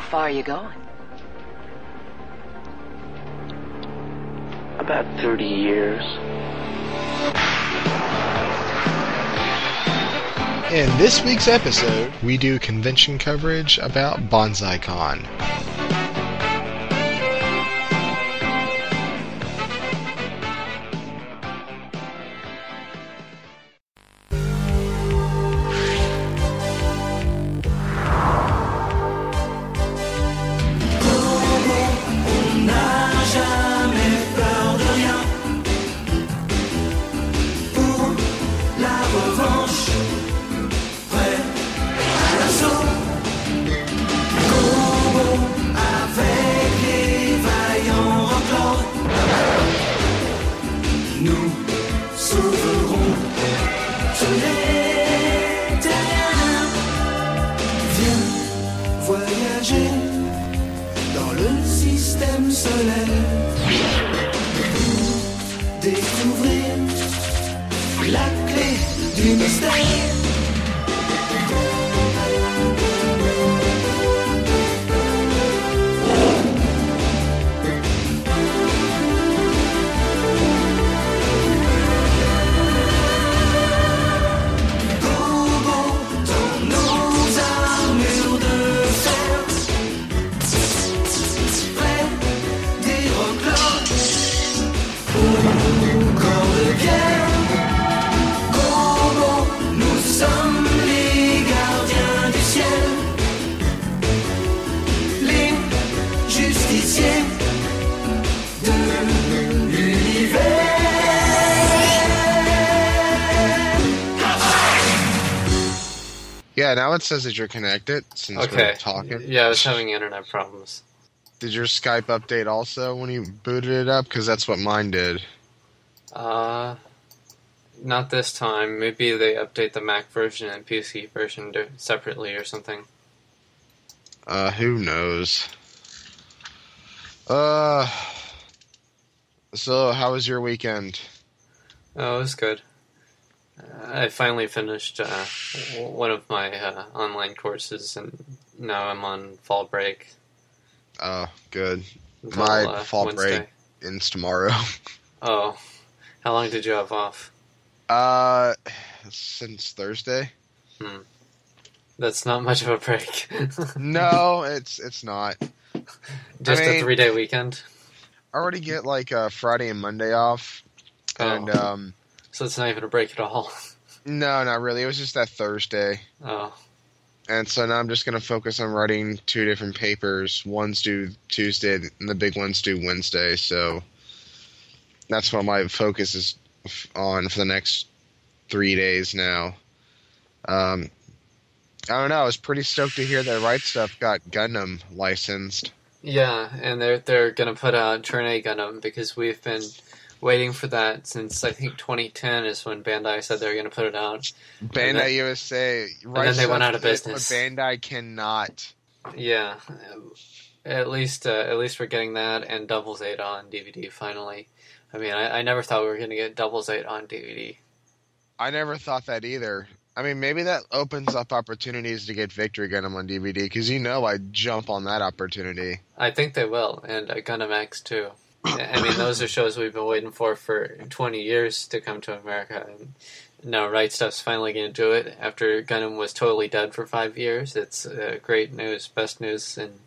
far are you going? About 30 years. In this week's episode, we do convention coverage about BonsaiCon. Yeah, now it says that you're connected since we're talking. Yeah, I was having internet problems. Did your Skype update also when you booted it up? Because that's what mine did. Not this time. Maybe they update the Mac version and PC version separately or something. Who knows? So, how was your weekend? Oh, it was good. I finally finished one of my online courses, and now I'm on fall break. Oh, good. Until, my fall Wednesday. break ends tomorrow. Oh, how long did you have off? Since Thursday. That's not much of a break. No, it's not. Just a 3-day weekend? I already get like Friday and Monday off. Oh. And so it's not even a break at all. No, not really. It was just that Thursday. Oh. And so now I'm just going to focus on writing 2 different papers. One's due Tuesday, and the big one's due Wednesday. So that's what my focus is on for the next 3 days now. I don't know. I was pretty stoked to hear that Right Stuff got Gundam licensed. Yeah, and they're going to put out Turn A Gundam because we've been waiting for that since I think 2010 is when Bandai said they were going to put it out. Bandai USA, right? And then they went out of business. Bandai cannot. Yeah, at least we're getting that and Double Zeta on DVD finally. I mean, I never thought we were going to get Double Zeta on DVD. I never thought that either. I mean, maybe that opens up opportunities to get Victory Gundam on DVD because I'd jump on that opportunity. I think they will, and Gundam X too. I mean, those are shows we've been waiting for 20 years to come to America. And now Right Stuff's finally going to do it after Gundam was totally dead for 5 years. It's great news, best news, since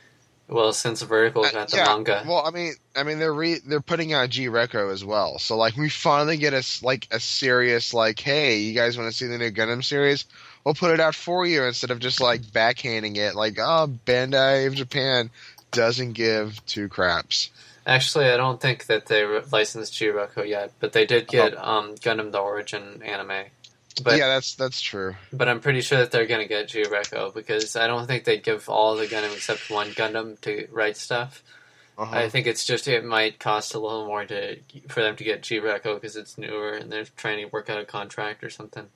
Vertical got the manga. Well, I mean, they're putting out G-Reco as well. So like, we finally get a serious like, hey, you guys want to see the new Gundam series? We'll put it out for you instead of just like backhanding it. Like, oh, Bandai of Japan doesn't give 2 craps. Actually, I don't think that they licensed G-Reco yet, but they did get Gundam the Origin anime. But, yeah, that's true. But I'm pretty sure that they're going to get G-Reco because I don't think they'd give all the Gundam except one Gundam to Right Stuff. I think it's just it might cost a little more for them to get G-Reco because it's newer and they're trying to work out a contract or something.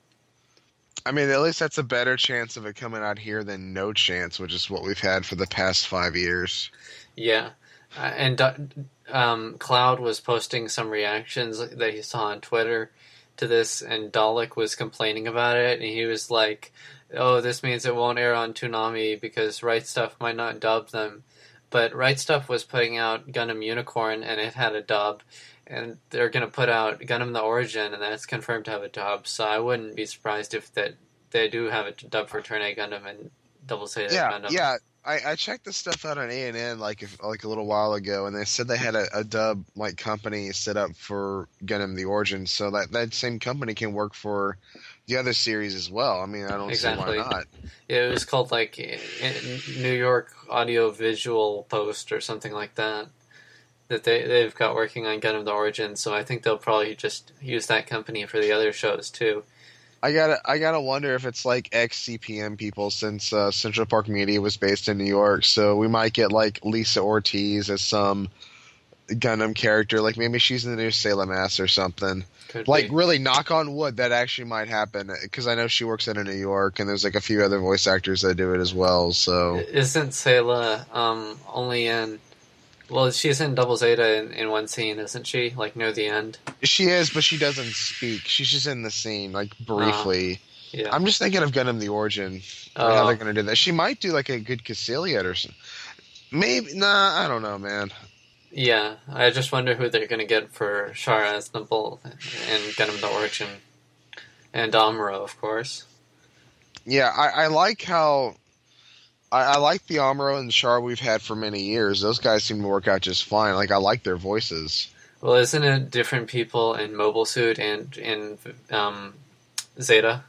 I mean, at least that's a better chance of it coming out here than no chance, which is what we've had for the past 5 years. Yeah. And Cloud was posting some reactions that he saw on Twitter to this, and Dalek was complaining about it, and he was like, "Oh, this means it won't air on Toonami because Right Stuff might not dub them." But Right Stuff was putting out Gundam Unicorn, and it had a dub, and they're going to put out Gundam The Origin, and that's confirmed to have a dub. So I wouldn't be surprised if that they do have a dub for Turn A Gundam and Double Zeta Gundam. Yeah. I checked this stuff out on ANN like a little while ago, and they said they had a dub like company set up for Gundam The Origin, so that same company can work for the other series as well. I mean, I don't see why not. Yeah, it was called like New York Audio Visual Post or something like that. That they've got working on Gundam The Origin, so I think they'll probably just use that company for the other shows too. I gotta wonder if it's like ex-CPM people, since Central Park Media was based in New York, so we might get like Lisa Ortiz as some Gundam character, like maybe she's in the new Salem Ass or something. Could like be. really, knock on wood, that actually might happen, because I know she works out of New York, and there's like a few other voice actors that do it as well. So isn't Sayla only in? Well, she's in Double Zeta in one scene, isn't she? Like near the end. she is, but she doesn't speak. She's just in the scene, like briefly. Yeah. I'm just thinking of Gundam The Origin. How they're gonna do that? She might do like a good Cassiliad or something. Maybe. Nah, I don't know, man. Yeah, I just wonder who they're going to get for Char Aznable and Gundam The Origin. And Amuro, of course. Yeah, I like how... I like the Amuro and Char we've had for many years. Those guys seem to work out just fine. Like, I like their voices. Well, isn't it different people in Mobile Suit and in Zeta?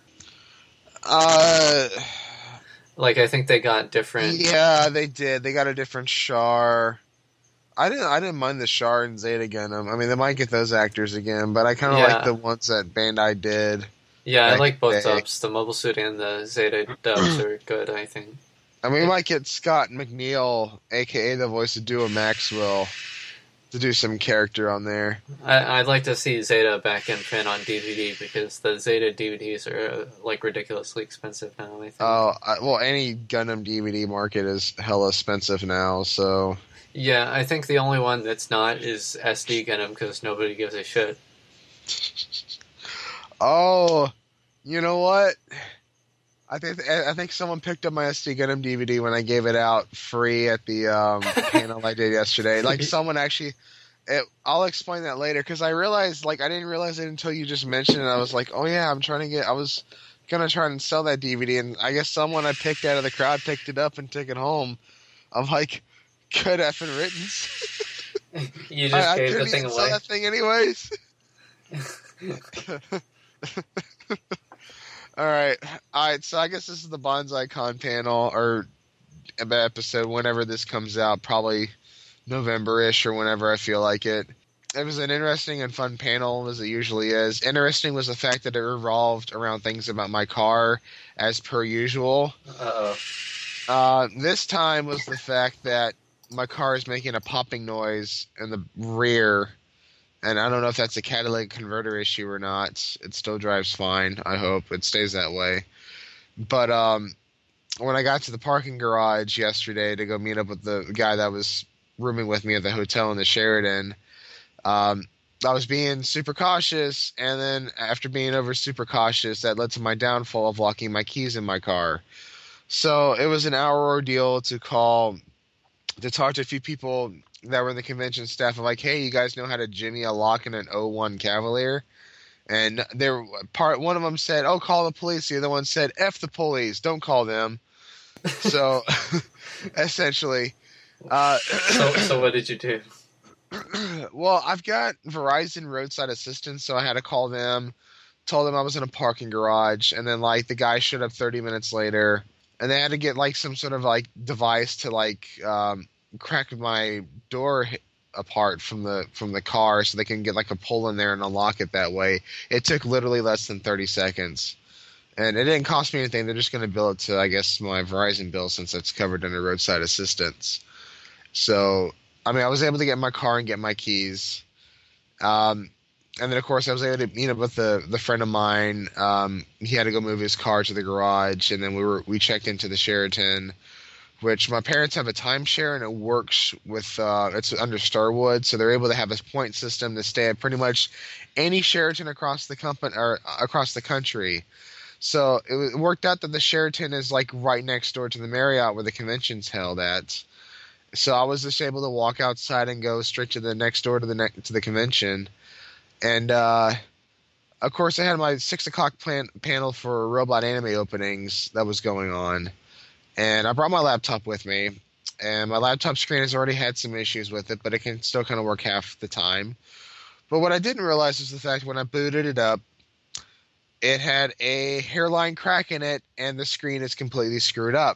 Like, I think they got different... Yeah, they did. They got a different Char. I didn't mind the Char and Zeta Gundam. I mean, they might get those actors again, but I kind of like the ones that Bandai did. Yeah, I like both dubs. The Mobile Suit and the Zeta dubs are good, I think. I mean, we might get Scott McNeil, a.k.a. the voice of Dua Maxwell, to do some character on there. I'd like to see Zeta back in print on DVD, because the Zeta DVDs are, like, ridiculously expensive now, I think. Oh, well, any Gundam DVD market is hella expensive now, so... Yeah, I think the only one that's not is SD Gundam, because nobody gives a shit. Oh, you know what? I think someone picked up my SD Gundam DVD when I gave it out free at the panel I did yesterday. Like, someone actually... I'll explain that later, because I realized, like, I didn't realize it until you just mentioned it. I was like, oh yeah, I was going to try and sell that DVD, and I guess someone I picked out of the crowd picked it up and took it home. I'm like... Good effing riddance. You just gave the thing I away. that thing anyways. All right. So I guess this is the Bonsai Con panel or episode whenever this comes out, probably November-ish or whenever I feel like it. It was an interesting and fun panel, as it usually is. Interesting was the fact that it revolved around things about my car, as per usual. Uh-oh. This time was the fact that my car is making a popping noise in the rear, and I don't know if that's a catalytic converter issue or not. It still drives fine. I hope it stays that way. But when I got to the parking garage yesterday to go meet up with the guy that was rooming with me at the hotel in the Sheraton, I was being super cautious, and then after being over super cautious, that led to my downfall of locking my keys in my car. So it was an hour ordeal to talk to a few people that were in the convention staff. I'm like, hey, you guys know how to jimmy a lock in an 01 Cavalier? And one of them said, oh, call the police. The other one said, F the police, don't call them. So essentially. So what did you do? Well, I've got Verizon roadside assistance, so I had to call them, told them I was in a parking garage, and then like the guy showed up 30 minutes later. And they had to get like some sort of like device to like crack my door apart from the car, so they can get like a pull in there and unlock it that way. It took literally less than 30 seconds, and it didn't cost me anything. They're just going to bill it to, I guess, my Verizon bill, since it's covered under roadside assistance. So I mean, I was able to get in my car and get my keys. And then, of course, I was able to meet up with the friend of mine. He had to go move his car to the garage, and then we checked into the Sheraton, which my parents have a timeshare, and it works with it's under Starwood, so they're able to have a point system to stay at pretty much any Sheraton across the company or across the country. So it worked out that the Sheraton is like right next door to the Marriott where the convention's held at. So I was just able to walk outside and go straight to the next door to the convention, and of course I had my 6 o'clock panel for robot anime openings that was going on, and I brought my laptop with me, and my laptop screen has already had some issues with it, but it can still kind of work half the time. But what I didn't realize was the fact when I booted it up, it had a hairline crack in it, and the screen is completely screwed up.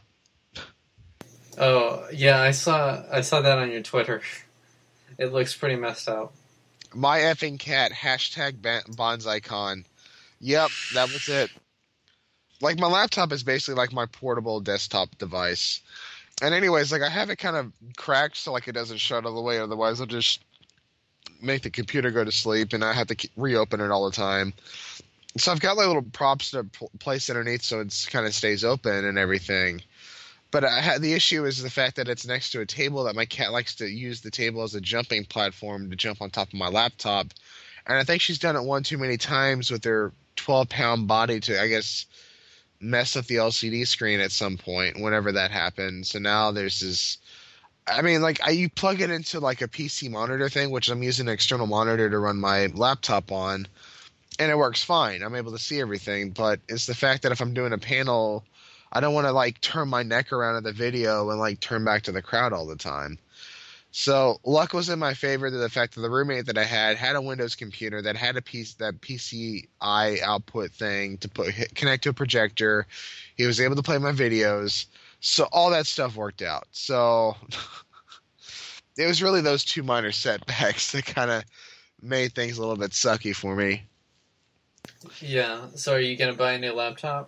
Oh, yeah, I saw that on your Twitter. It looks pretty messed up. My effing cat, hashtag BonsaiCon. Yep, that was it. Like, my laptop is basically like my portable desktop device. And anyways, like, I have it kind of cracked so, like, it doesn't shut all the way, otherwise I'll just make the computer go to sleep, and I have to reopen it all the time. So I've got, like, little props to place underneath so it kind of stays open and everything. But the issue is the fact that it's next to a table that my cat likes to use the table as a jumping platform to jump on top of my laptop. And I think she's done it one too many times with her 12-pound body to, I guess, mess up the LCD screen at some point whenever that happens. So now there's this... I mean, like, you plug it into, like, a PC monitor thing, which I'm using an external monitor to run my laptop on, and it works fine. I'm able to see everything, but it's the fact that if I'm doing a panel... I don't want to, like, turn my neck around in the video and, like, turn back to the crowd all the time. So luck was in my favor to the fact that the roommate that I had a Windows computer that had that PCI output thing to connect to a projector. He was able to play my videos. So all that stuff worked out. So it was really those two minor setbacks that kind of made things a little bit sucky for me. Yeah. So are you going to buy a new laptop?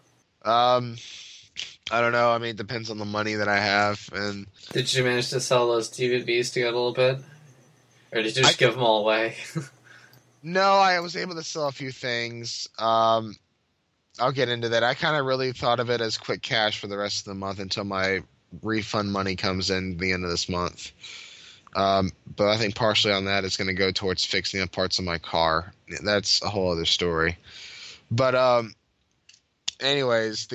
I don't know. I mean, it depends on the money that I have. And did you manage to sell those DVDs to get a little bit? Or did you just give them all away? No, I was able to sell a few things. I'll get into that. I kind of really thought of it as quick cash for the rest of the month until my refund money comes in the end of this month. But I think partially on that is going to go towards fixing up parts of my car. That's a whole other story. But anyways,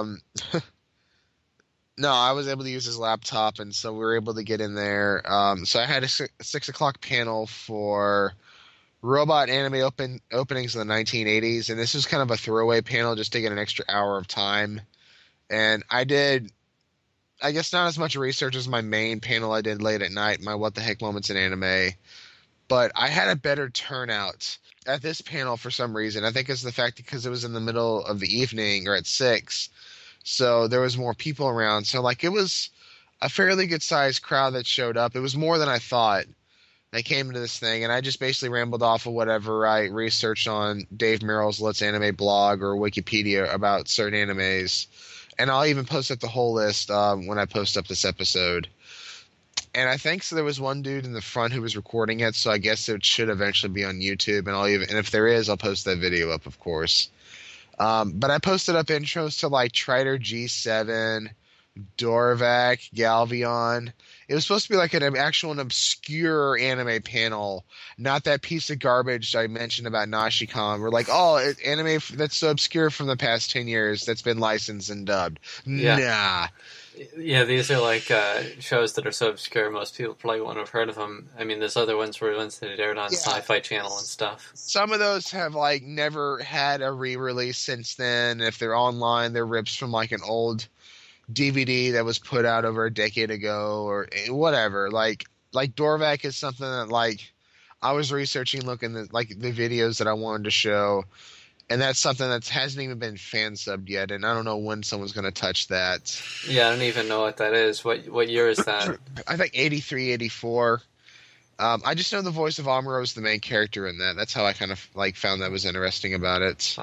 no, I was able to use his laptop, and so we were able to get in there. So I had a 6 o'clock panel for robot anime openings in the 1980s, and this was kind of a throwaway panel just to get an extra hour of time. And I did, I guess, not as much research as my main panel I did late at night, my What the Heck Moments in Anime, but I had a better turnout at this panel for some reason. I think it's the fact because it was in the middle of the evening or at 6, so there was more people around. So, like, it was a fairly good-sized crowd that showed up. It was more than I thought. They came to this thing, and I just basically rambled off of whatever I researched on Dave Merrill's Let's Anime blog or Wikipedia about certain animes. And I'll even post up the whole list when I post up this episode. And I think so there was one dude in the front who was recording it, so I guess it should eventually be on YouTube. And if there is, I'll post that video up, of course. But I posted up intros to, like, Triter G7, Dorvac, Galvion. It was supposed to be like an obscure anime panel, not that piece of garbage I mentioned about Nashikon. We're like, anime that's so obscure from the past 10 years that's been licensed and dubbed. Yeah. Nah. Yeah, these are like shows that are so obscure most people probably won't have heard of them. I mean, there's other ones were ones that aired on Sci-Fi Channel and stuff. Some of those have, like, never had a re-release since then. If they're online, they're rips from, like, an old DVD that was put out over a decade ago or whatever. Like Dorvac is something that, like, I was researching, looking at, like, the videos that I wanted to show, and that's something that hasn't even been fan subbed yet, and I don't know when someone's going to touch that. Yeah, I don't even know what that is. What year is that? I think 83, 84. I just know the voice of Amuro is the main character in that. That's how I kind of, like, found that was interesting about it.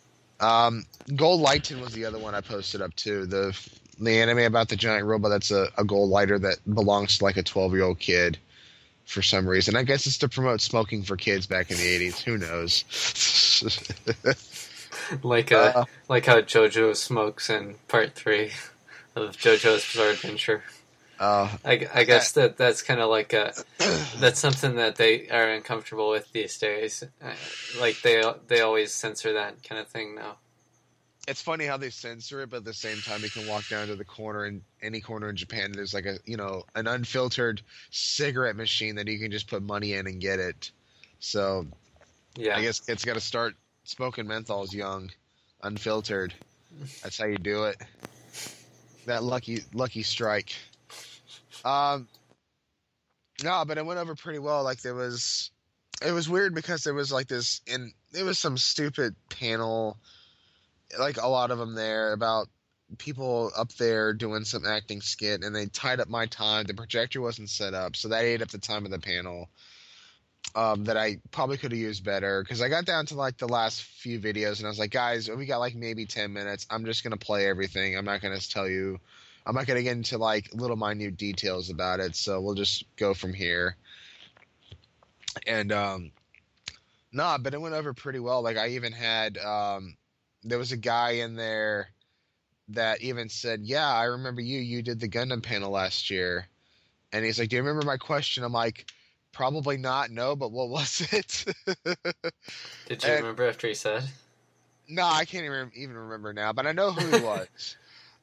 Gold Lighton was the other one I posted up too. The anime about the giant robot that's a gold lighter that belongs to, like, a 12-year-old kid for some reason. I guess it's to promote smoking for kids back in the 80s. Who knows? like how JoJo smokes in part 3. of JoJo's Bizarre Adventure. Oh, I guess that's kind of like that's something that they are uncomfortable with these days. Like they always censor that kind of thing now. it's funny how they censor it, but at the same time, you can walk down to the corner in any corner in Japan. And there's like an unfiltered cigarette machine that you can just put money in and get it. So Yeah, I guess it's got to start smoking menthols young, unfiltered. That's how you do it. That lucky strike. No, but it went over pretty well. Like it was weird because there was like this, and there was some stupid panel, like a lot of them there about people up there doing some acting skit, and they tied up my time. The projector wasn't set up, so that ate up the time of the panel. That I probably could have used better because I got down to like the last few videos and I was like, guys, we got like maybe 10 minutes. I'm just gonna play everything. I'm not gonna tell you. I'm not gonna get into like little minute details about it. So we'll just go from here. And nah, but it went over pretty well. Like I even had there was a guy in there that even said, "Yeah, I remember you. You did the Gundam panel last year." And he's like, "Do you remember my question?" I'm like, "Probably not. No, but what was it?" did you remember after he said? No, I can't even remember now, but I know who he was.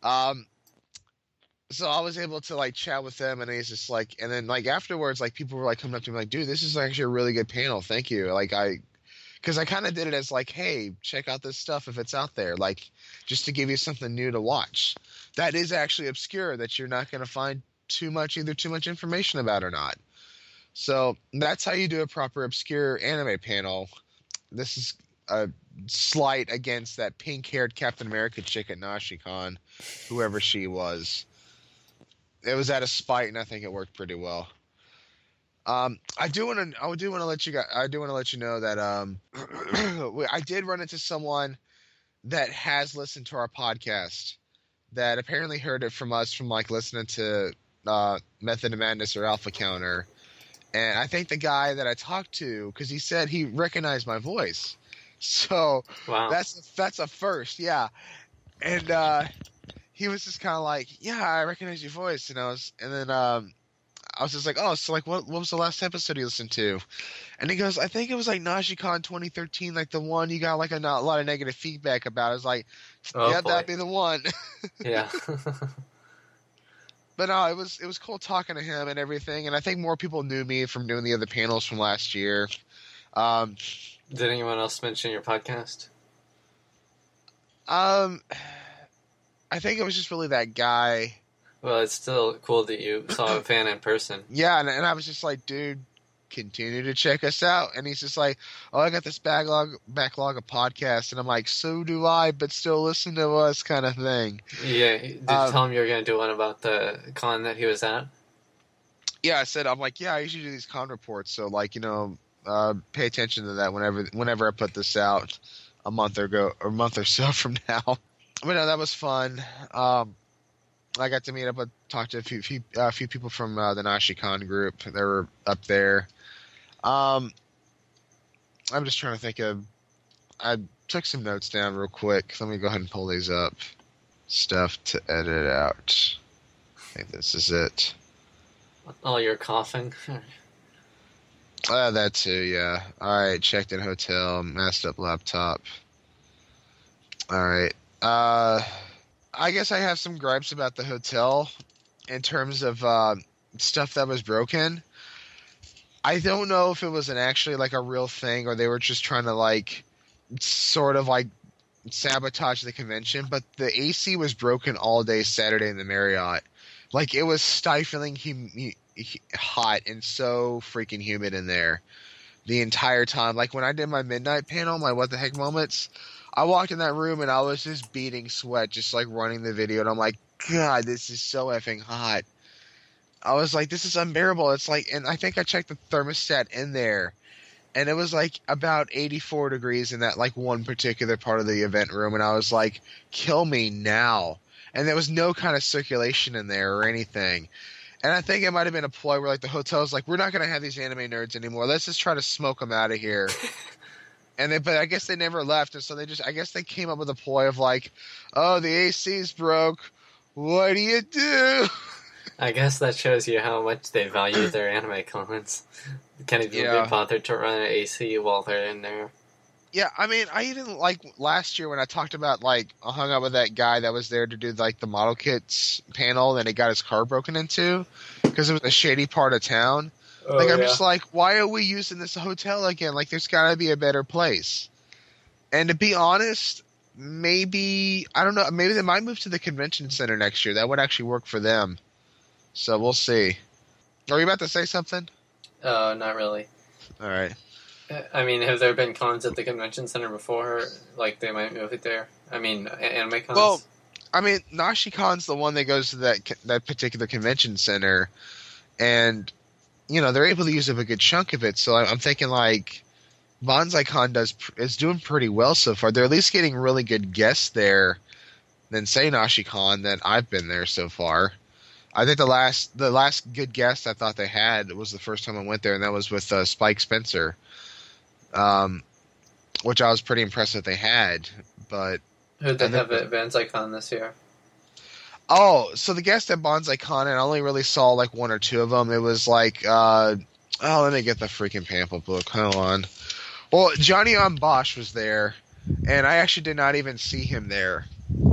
So I was able to like chat with them, and he's just like, and then like afterwards, like people were like coming up to me like, "Dude, this is actually a really good panel. Thank you." Like because I kind of did it as like, "Hey, check out this stuff if it's out there," like just to give you something new to watch. That is actually obscure that you're not going to find too much information about or not. So that's how you do a proper obscure anime panel. This is a slight against that pink-haired Captain America chick at Nashicon, whoever she was. It was out of spite, and I think it worked pretty well. I do want to let you know that I did run into someone that has listened to our podcast that apparently heard it from us from like listening to Method of Madness or Alpha Counter. And I think the guy that I talked to, because he said he recognized my voice, so Wow. that's a first, yeah. And he was just kind of like, "Yeah, I recognize your voice," and then I was just like, "Oh, so like, what was the last episode you listened to?" And he goes, "I think it was like Nashicon 2013, like the one you got like a lot of negative feedback about." I was like, Oh, "Yeah, boy. that'd be the one." Yeah. But no, it was cool talking to him and everything, and I think more people knew me from doing the other panels from last year. Did anyone else mention your podcast? I think it was just really that guy. Well, it's still cool that you saw a fan in person. Yeah, and I was just like, "Dude, continue to check us out." And he's just like, "Oh, I got this backlog of podcasts," and I'm like, "So do I, but still listen to us," kind of thing. Yeah. Did you tell him you were going to do one about the con that he was at? Yeah, I'm like, "Yeah, I usually do these con reports, so like, pay attention to that whenever I put this out a month or so from now." But no, that was fun. I got to meet up and talk to a few people from the Nashicon group. They were up there. I'm just trying to think of. I took some notes down real quick. Let me go ahead and pull these up. Stuff to edit out. I think this is it. Oh, you're coughing. That too, yeah. All right, checked in hotel, messed up laptop. All right. I guess I have some gripes about the hotel in terms of stuff that was broken. I don't know if it was actually like a real thing or they were just trying to like sort of like sabotage the convention, but the AC was broken all day Saturday in the Marriott. Like it was stifling hot and so freaking humid in there the entire time. Like when I did my midnight panel, my what the heck moments, I walked in that room and I was just beating sweat, just like running the video, and I'm like, God, this is so effing hot. I was like, this is unbearable. It's like, and I think I checked the thermostat in there, and it was like about 84 degrees in that like one particular part of the event room, and I was like, kill me now. And there was no kind of circulation in there or anything. And I think it might have been a ploy where like the hotel's like, we're not going to have these anime nerds anymore. Let's just try to smoke them out of here. But I guess they never left, and so I guess they came up with a ploy of like, oh, the AC's broke. What do you do? I guess that shows you how much they value their anime cons. Can't even Yeah. be bothered to run an AC while they're in there. Yeah, I mean, I even like last year when I talked about like I hung out with that guy that was there to do like the model kits panel, and he got his car broken into because it was a shady part of town. Like I'm just like, why are we using this hotel again? Like, there's got to be a better place. And to be honest, maybe I don't know. Maybe they might move to the convention center next year. That would actually work for them. So we'll see. Are you about to say something? Not really. All right. I mean, have there been cons at the convention center before? Like, they might move it there? I mean, anime cons? Well, I mean, NashiCon's the one that goes to that particular convention center, and you know they're able to use up a good chunk of it. So I'm thinking like BonsaiCon is doing pretty well so far. They're at least getting really good guests there than say NashiCon that I've been there so far. I think the last good guest I thought they had was the first time I went there, and that was with Spike Spencer, which I was pretty impressed that they had. But who'd they have at BonsaiCon this year? oh, so the guests at BonsaiCon, and I only really saw like one or two of them. It was like, let me get the freaking pamphlet book. Hold on. Well, Johnny on Bosch was there, and I actually did not even see him there.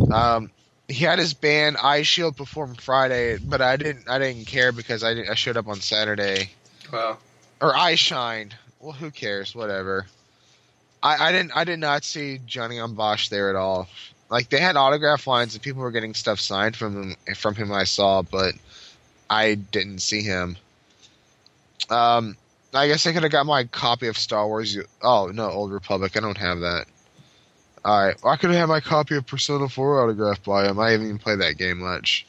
He had his band Eye Shield perform Friday, but I didn't care because I showed up on Saturday. Wow. Or Eye Shine. Well, who cares? Whatever. I did not see Johnny on Bosch there at all. Like they had autograph lines and people were getting stuff signed from him I saw, but I didn't see him. I guess I could have got my copy of Star Wars. Oh no, Old Republic. I don't have that. Alright, I could have had my copy of Persona 4 autographed by him. I haven't even played that game much.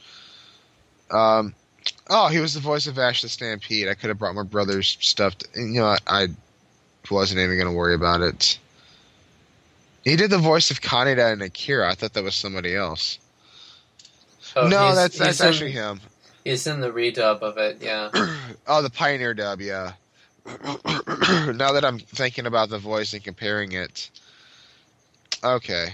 He was the voice of Ash the Stampede. I could have brought my brother's stuff. And, you know, I wasn't even going to worry about it. He did the voice of Kaneda and Akira. I thought that was somebody else. Oh, no, that's actually him. He's in the redub of it, yeah. Oh, the Pioneer dub, yeah. Now that I'm thinking about the voice and comparing it. Okay.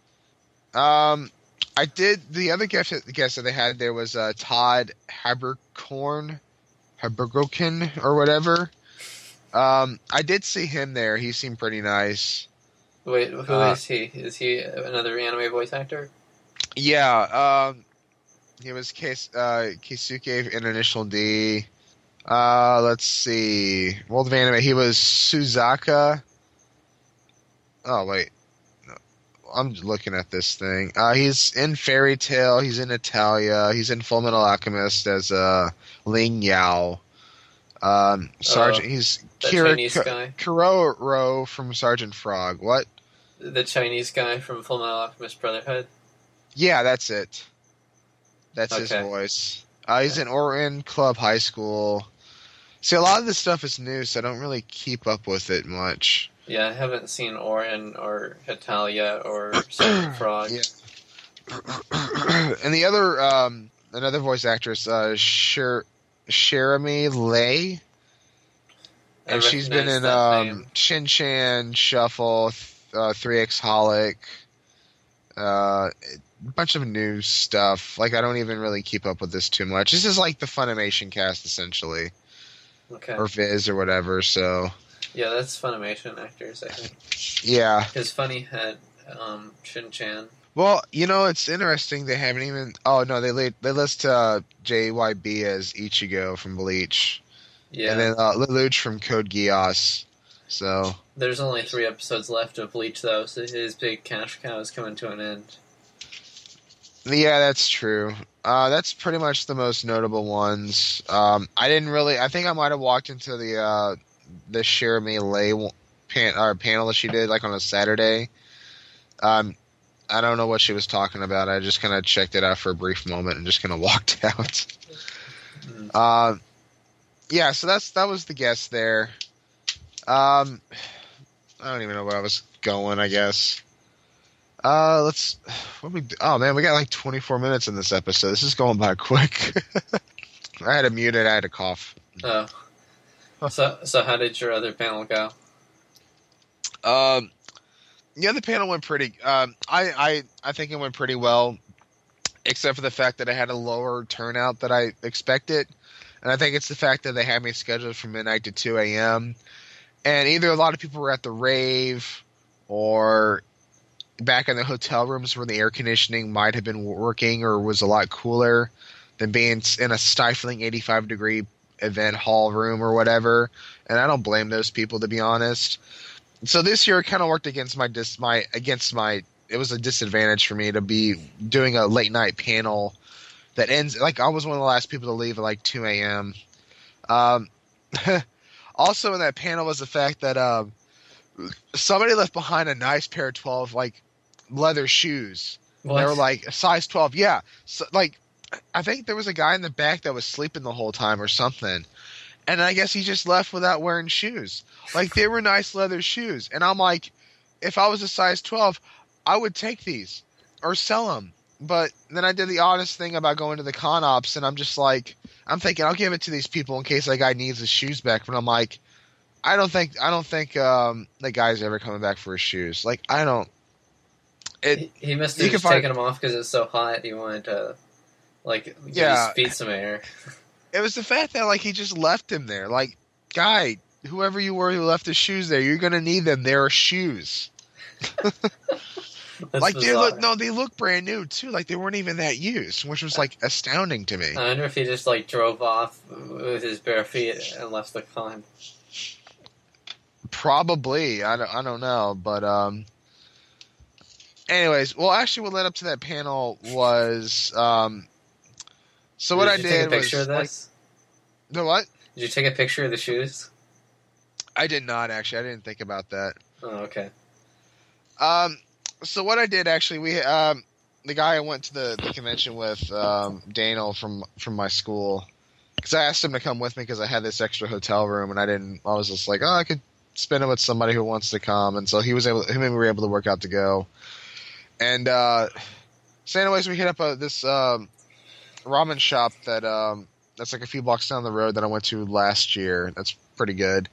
I did the other guest that they had there was Todd Haberkorn or whatever. I did see him there. He seemed pretty nice. Wait, who is he? Is he another anime voice actor? Yeah. He was Keisuke in Initial D. Let's see. World of Anime. He was Suzaka. Oh wait. I'm looking at this thing. He's in Fairy Tail. He's in Italia. He's in Fullmetal Alchemist as Ling Yao. Sergeant. He's Chinese guy. Kuroro from Sergeant Frog. What? The Chinese guy from Fullmetal Alchemist Brotherhood. Yeah, that's it. That's his voice. He's in Orin Club High School. See, a lot of this stuff is new, so I don't really keep up with it much. Yeah, I haven't seen Orin or Italia or Sergeant Frog. Yeah. And the other, another voice actress, Sheremy Lay. And she's been in Shin Chan, Shuffle, 3X Holic, a bunch of new stuff. Like, I don't even really keep up with this too much. This is like the Funimation cast, essentially. Okay. Or Viz or whatever, so... Yeah, that's Funimation actors, I think. Yeah. Because Funny had Shin-chan. Well, you know, it's interesting. They haven't even... Oh, no, they list JYB as Ichigo from Bleach. Yeah. And then Lelouch from Code Geass. So... There's only 3 episodes left of Bleach, though, so his big cash cow is coming to an end. Yeah, that's true. That's pretty much the most notable ones. I didn't really... I think I might have walked into the Sheremy Lay panel that she did, like, on a Saturday. I don't know what she was talking about. I just kind of checked it out for a brief moment and just kind of walked out. Yeah, so that was the guest there. I don't even know where I was going, I guess. Oh man, we got like 24 minutes in this episode. This is going by quick. I had to mute it. I had to cough. Oh. So how did your other panel go? The other panel went pretty. I think it went pretty well. except for the fact that I had a lower turnout than I expected. And I think it's the fact that they had me scheduled from midnight to 2 a.m. And either a lot of people were at the rave or back in the hotel rooms where the air conditioning might have been working or was a lot cooler than being in a stifling 85-degree event hall room or whatever. And I don't blame those people, to be honest. So this year it kind of worked against my it was a disadvantage for me to be doing a late night panel that ends like I was one of the last people to leave at like 2 a.m. Also in that panel was the fact that somebody left behind a nice pair of 12 like leather shoes. What? They were like a size 12. Yeah. So, like I think there was a guy in the back that was sleeping the whole time or something. And I guess he just left without wearing shoes. Like they were nice leather shoes. And I'm like, if I was a size 12, I would take these or sell them. But then I did the honest thing about going to the con ops, and I'm just like, I'm thinking I'll give it to these people in case that guy needs his shoes back. But I'm like, I don't think the guy's ever coming back for his shoes. Like I don't. He must have just taken them off because it's so hot. He wanted to give his feet some air. It was the fact that like he just left him there. Like, guy, whoever you were who left his shoes there, you're gonna need them. They're shoes. Like they look brand new too. Like they weren't even that used, which was like astounding to me. I wonder if he just like drove off with his bare feet and left the con. Probably, I don't know, but anyways, well, actually, what led up to that panel was so what I did was take a picture of this? Like, the what? Did you take a picture of the shoes? I did not actually. I didn't think about that. Oh, okay. So what I did actually, we the guy I went to the convention with, Daniel from my school, because I asked him to come with me because I had this extra hotel room and I was just like, oh, I could spend it with somebody who wants to come, and so him and we were able to work out to go. And so anyways, we hit up this ramen shop that's like a few blocks down the road that I went to last year. That's pretty good.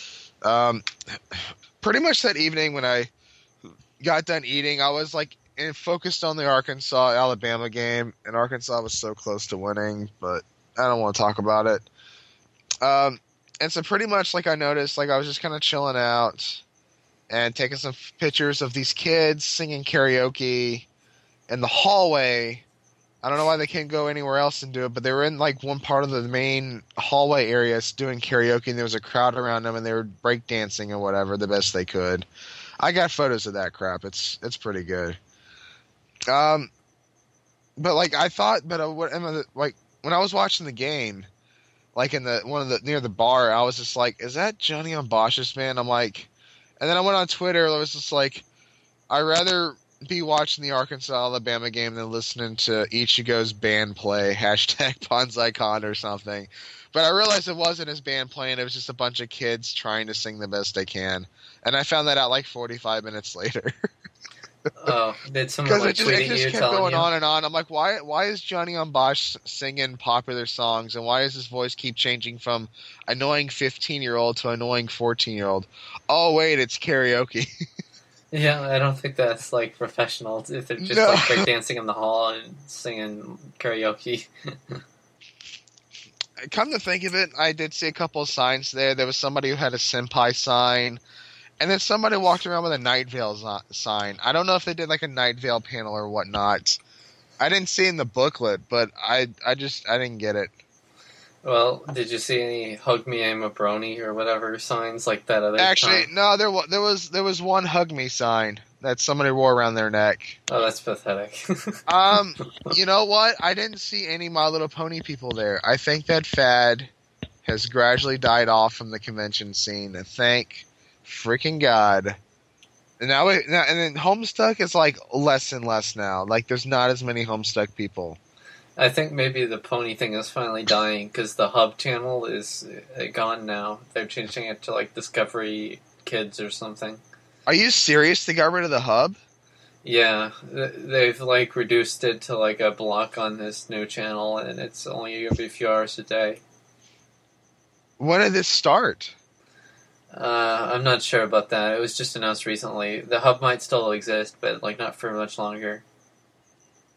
Pretty much that evening when I got done eating, I was like focused on the Arkansas-Alabama game, and Arkansas was so close to winning, but I don't want to talk about it. And so pretty much like I noticed, like I was just kind of chilling out and taking some pictures of these kids singing karaoke in the hallway. I don't know why they can't go anywhere else and do it, but they were in like one part of the main hallway areas doing karaoke, and there was a crowd around them, and they were breakdancing or whatever the best they could. I got photos of that crap. It's pretty good. But like I thought, like when I was watching the game, like in near the bar, I was just like, is that Johnny on Bosch's band? I'm like, and then I went on Twitter. I was just like, I'd rather be watching the Arkansas-Alabama game than listening to Ichigo's band play, #BonzaiCon or something. But I realized it wasn't his band playing. It was just a bunch of kids trying to sing the best they can. And I found that out like 45 minutes later. Oh, did someone like tweeting you, it just kept going on and on. I'm like, why is Johnny on Bosch singing popular songs, and why does his voice keep changing from annoying 15-year-old to annoying 14-year-old? Oh, wait, it's karaoke. Yeah, I don't think that's like professional if they're just like breakdancing in the hall and singing karaoke. Come to think of it, I did see a couple of signs there. There was somebody who had a senpai sign, and then somebody walked around with a Night Vale sign. I don't know if they did like a Night Vale panel or whatnot. I didn't see it in the booklet, but I didn't get it. Well, did you see any "Hug Me, I'm a Brony" or whatever signs like that other Actually, time? no, there was one "Hug Me" sign that somebody wore around their neck. Oh, that's pathetic. You know what? I didn't see any My Little Pony people there. I think that fad has gradually died off from the convention scene. Thank freaking God. And then Homestuck is like less and less now. Like there's not as many Homestuck people. I think maybe the pony thing is finally dying because the Hub channel is gone now. They're changing it to like Discovery Kids or something. Are you serious? They got rid of the Hub? Yeah, they've like reduced it to like a block on this new channel, and it's only every few hours a day. When did this start? I'm not sure about that. It was just announced recently. The Hub might still exist, but like not for much longer.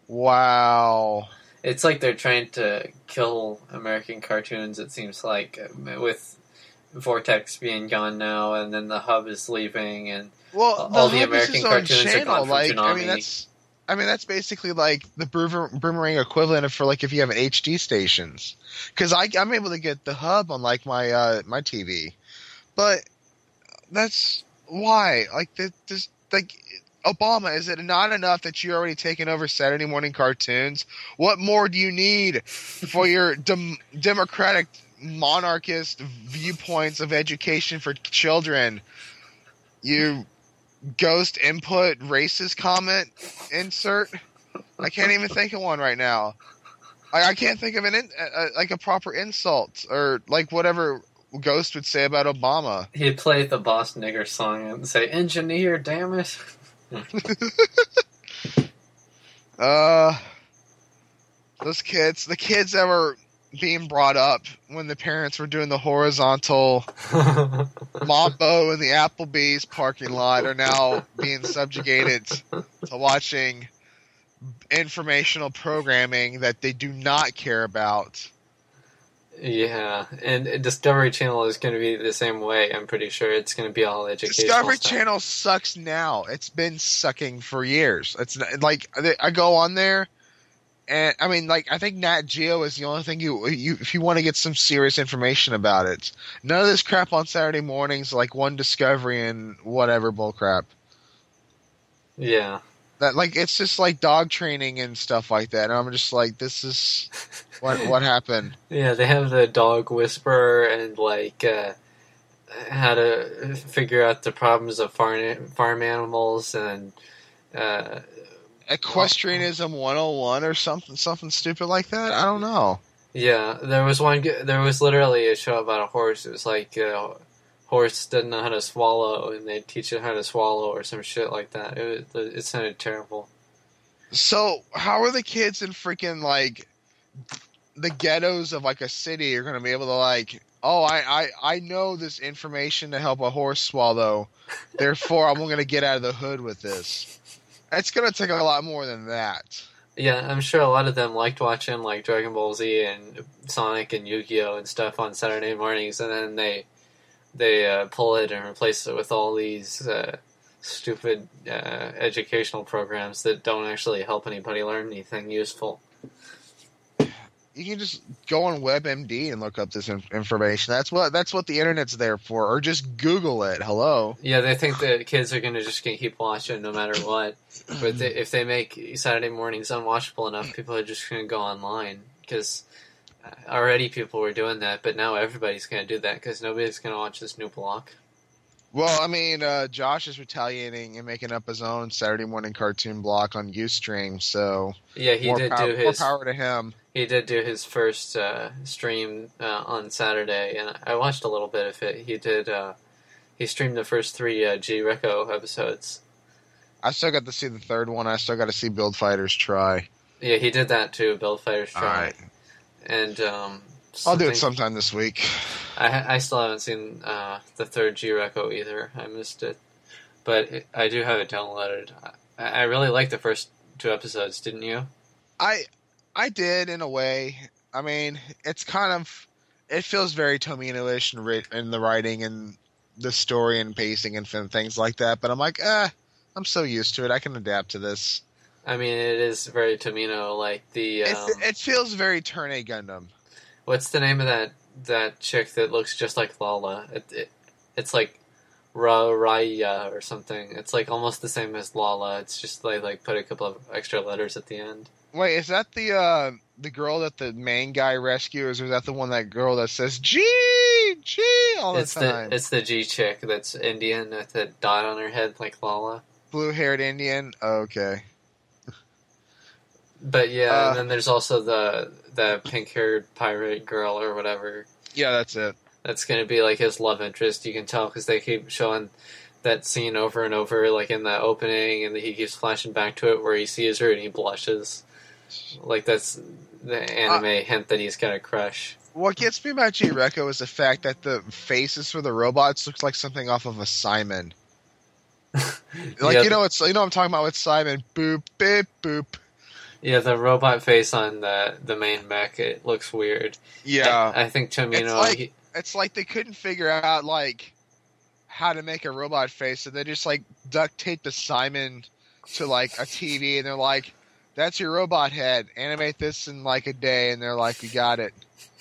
Wow. It's like they're trying to kill American cartoons, it seems like, with Vortex being gone now, and then the Hub is leaving, and Well, the all the Hub is American his own cartoons are channel. gone from Like, Toonami. I mean, that's basically like the boomerang equivalent of for like if you have an HD stations. Because I'm able to get the Hub on like my TV, but that's why like this like Obama, is it not enough that you're already taking over Saturday morning cartoons? What more do you need for your democratic monarchist viewpoints of education for children? You ghost input racist comment insert. I can't even think of one right now. I can't think of like a proper insult or like whatever Ghost would say about Obama. He'd play the Boss Nigger song and say, "Engineer, damn it." Those kids, the kids that were being brought up when the parents were doing the horizontal mambo in the Applebee's parking lot are now being subjugated to watching informational programming that they do not care about. Yeah, and Discovery Channel is going to be the same way. I'm pretty sure it's going to be all educational Discovery stuff. Channel sucks now. It's been sucking for years. It's not, like I go on there, and I mean, like I think Nat Geo is the only thing you if you want to get some serious information about it. None of this crap on Saturday mornings, like One Discovery and whatever bullcrap. Yeah. That like it's just like dog training and stuff like that. And I'm just like, this is what happened. Yeah, they have the dog whisperer and like how to figure out the problems of farm animals and Equestrianism 101 or something stupid like that. I don't know. yeah, there was literally a show about a horse. It was like horse didn't know how to swallow, and they teach it how to swallow or some shit like that. It sounded terrible. So how are the kids in freaking like the ghettos of like a city are going to be able to like, oh, I know this information to help a horse swallow, therefore I'm going to get out of the hood with this. It's going to take a lot more than that. Yeah, I'm sure a lot of them liked watching like Dragon Ball Z and Sonic and Yu-Gi-Oh and stuff on Saturday mornings, and then they pull it and replace it with all these stupid educational programs that don't actually help anybody learn anything useful. You can just go on WebMD and look up this information. That's what the internet's there for. Or just Google it. Hello. Yeah, they think that kids are gonna keep watching no matter what. But if they make Saturday mornings unwatchable enough, people are just gonna go online because already people were doing that. But now everybody's gonna do that because nobody's gonna watch this new block. Well, I mean, Josh is retaliating and making up his own Saturday morning cartoon block on Ustream. So yeah, he did do his more power to him. He did do his first stream on Saturday, and I watched a little bit of it. He did. He streamed the first 3 G-Reco episodes. I still got to see the third one. I still got to see Build Fighters try. Yeah, he did that too. Build Fighters try. All right. And I'll do it sometime this week. I still haven't seen the third G-Reco either. I missed it, but I do have it downloaded. I really liked the first 2 episodes. Didn't you? I did in a way. I mean, it's kind of, it feels very Tomino-ish in the writing and the story and pacing and things like that. But I'm like, I'm so used to it. I can adapt to this. I mean, it is very Tomino. Like the it feels very Turn A Gundam. What's the name of that chick that looks just like Lala? It's like Raya or something. It's like almost the same as Lala. It's just like put a couple of extra letters at the end. Wait, is that the girl that the main guy rescues, or is that the one that girl that says G all the time? It's the G chick that's Indian with the dot on her head like Lala. Blue-haired Indian? Oh, okay. But yeah, and then there's also the pink-haired pirate girl or whatever. Yeah, that's it. That's going to be like his love interest. You can tell because they keep showing that scene over and over, like in the opening, and he keeps flashing back to it where he sees her and he blushes. Like that's the anime hint that he's got a crush. What gets me about G-Reco is the fact that the faces for the robots looks like something off of a Simon. Like, yeah. You know what I'm talking about with Simon. Boop, beep, boop. Yeah, the robot face on the main mech, it looks weird. Yeah, I think Tomino. it's like they couldn't figure out like how to make a robot face, so they just like duct taped the Simon to like a TV, and they're like, "That's your robot head. Animate this in like a day," and they're like, "We got it."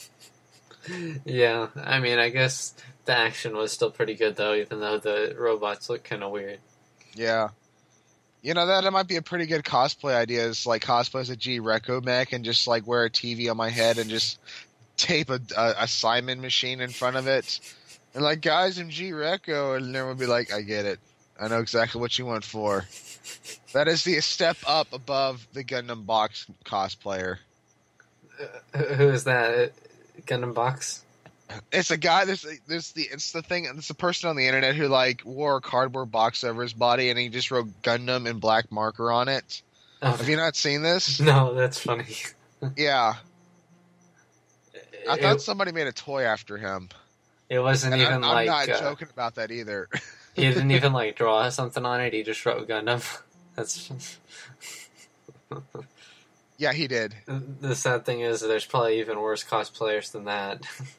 Yeah, I mean, I guess the action was still pretty good though, even though the robots look kind of weird. Yeah. You know, that might be a pretty good cosplay idea, is like cosplay as a G-Reco mech and just like wear a TV on my head and just tape a Simon machine in front of it. And like, guys, I'm G-Reco, and everyone would be like, I get it. I know exactly what you went for. That is the step up above the Gundam Box cosplayer. Who is that? Gundam Box? It's a guy. It's the person on the internet who like wore a cardboard box over his body, and he just wrote Gundam in black marker on it. Oh. Have you not seen this? No, that's funny. Yeah, I thought somebody made a toy after him. It wasn't And even I'm like not joking about that either. he didn't even like draw something on it. He just wrote Gundam. That's Yeah, he did. the sad thing is there's probably even worse cosplayers than that.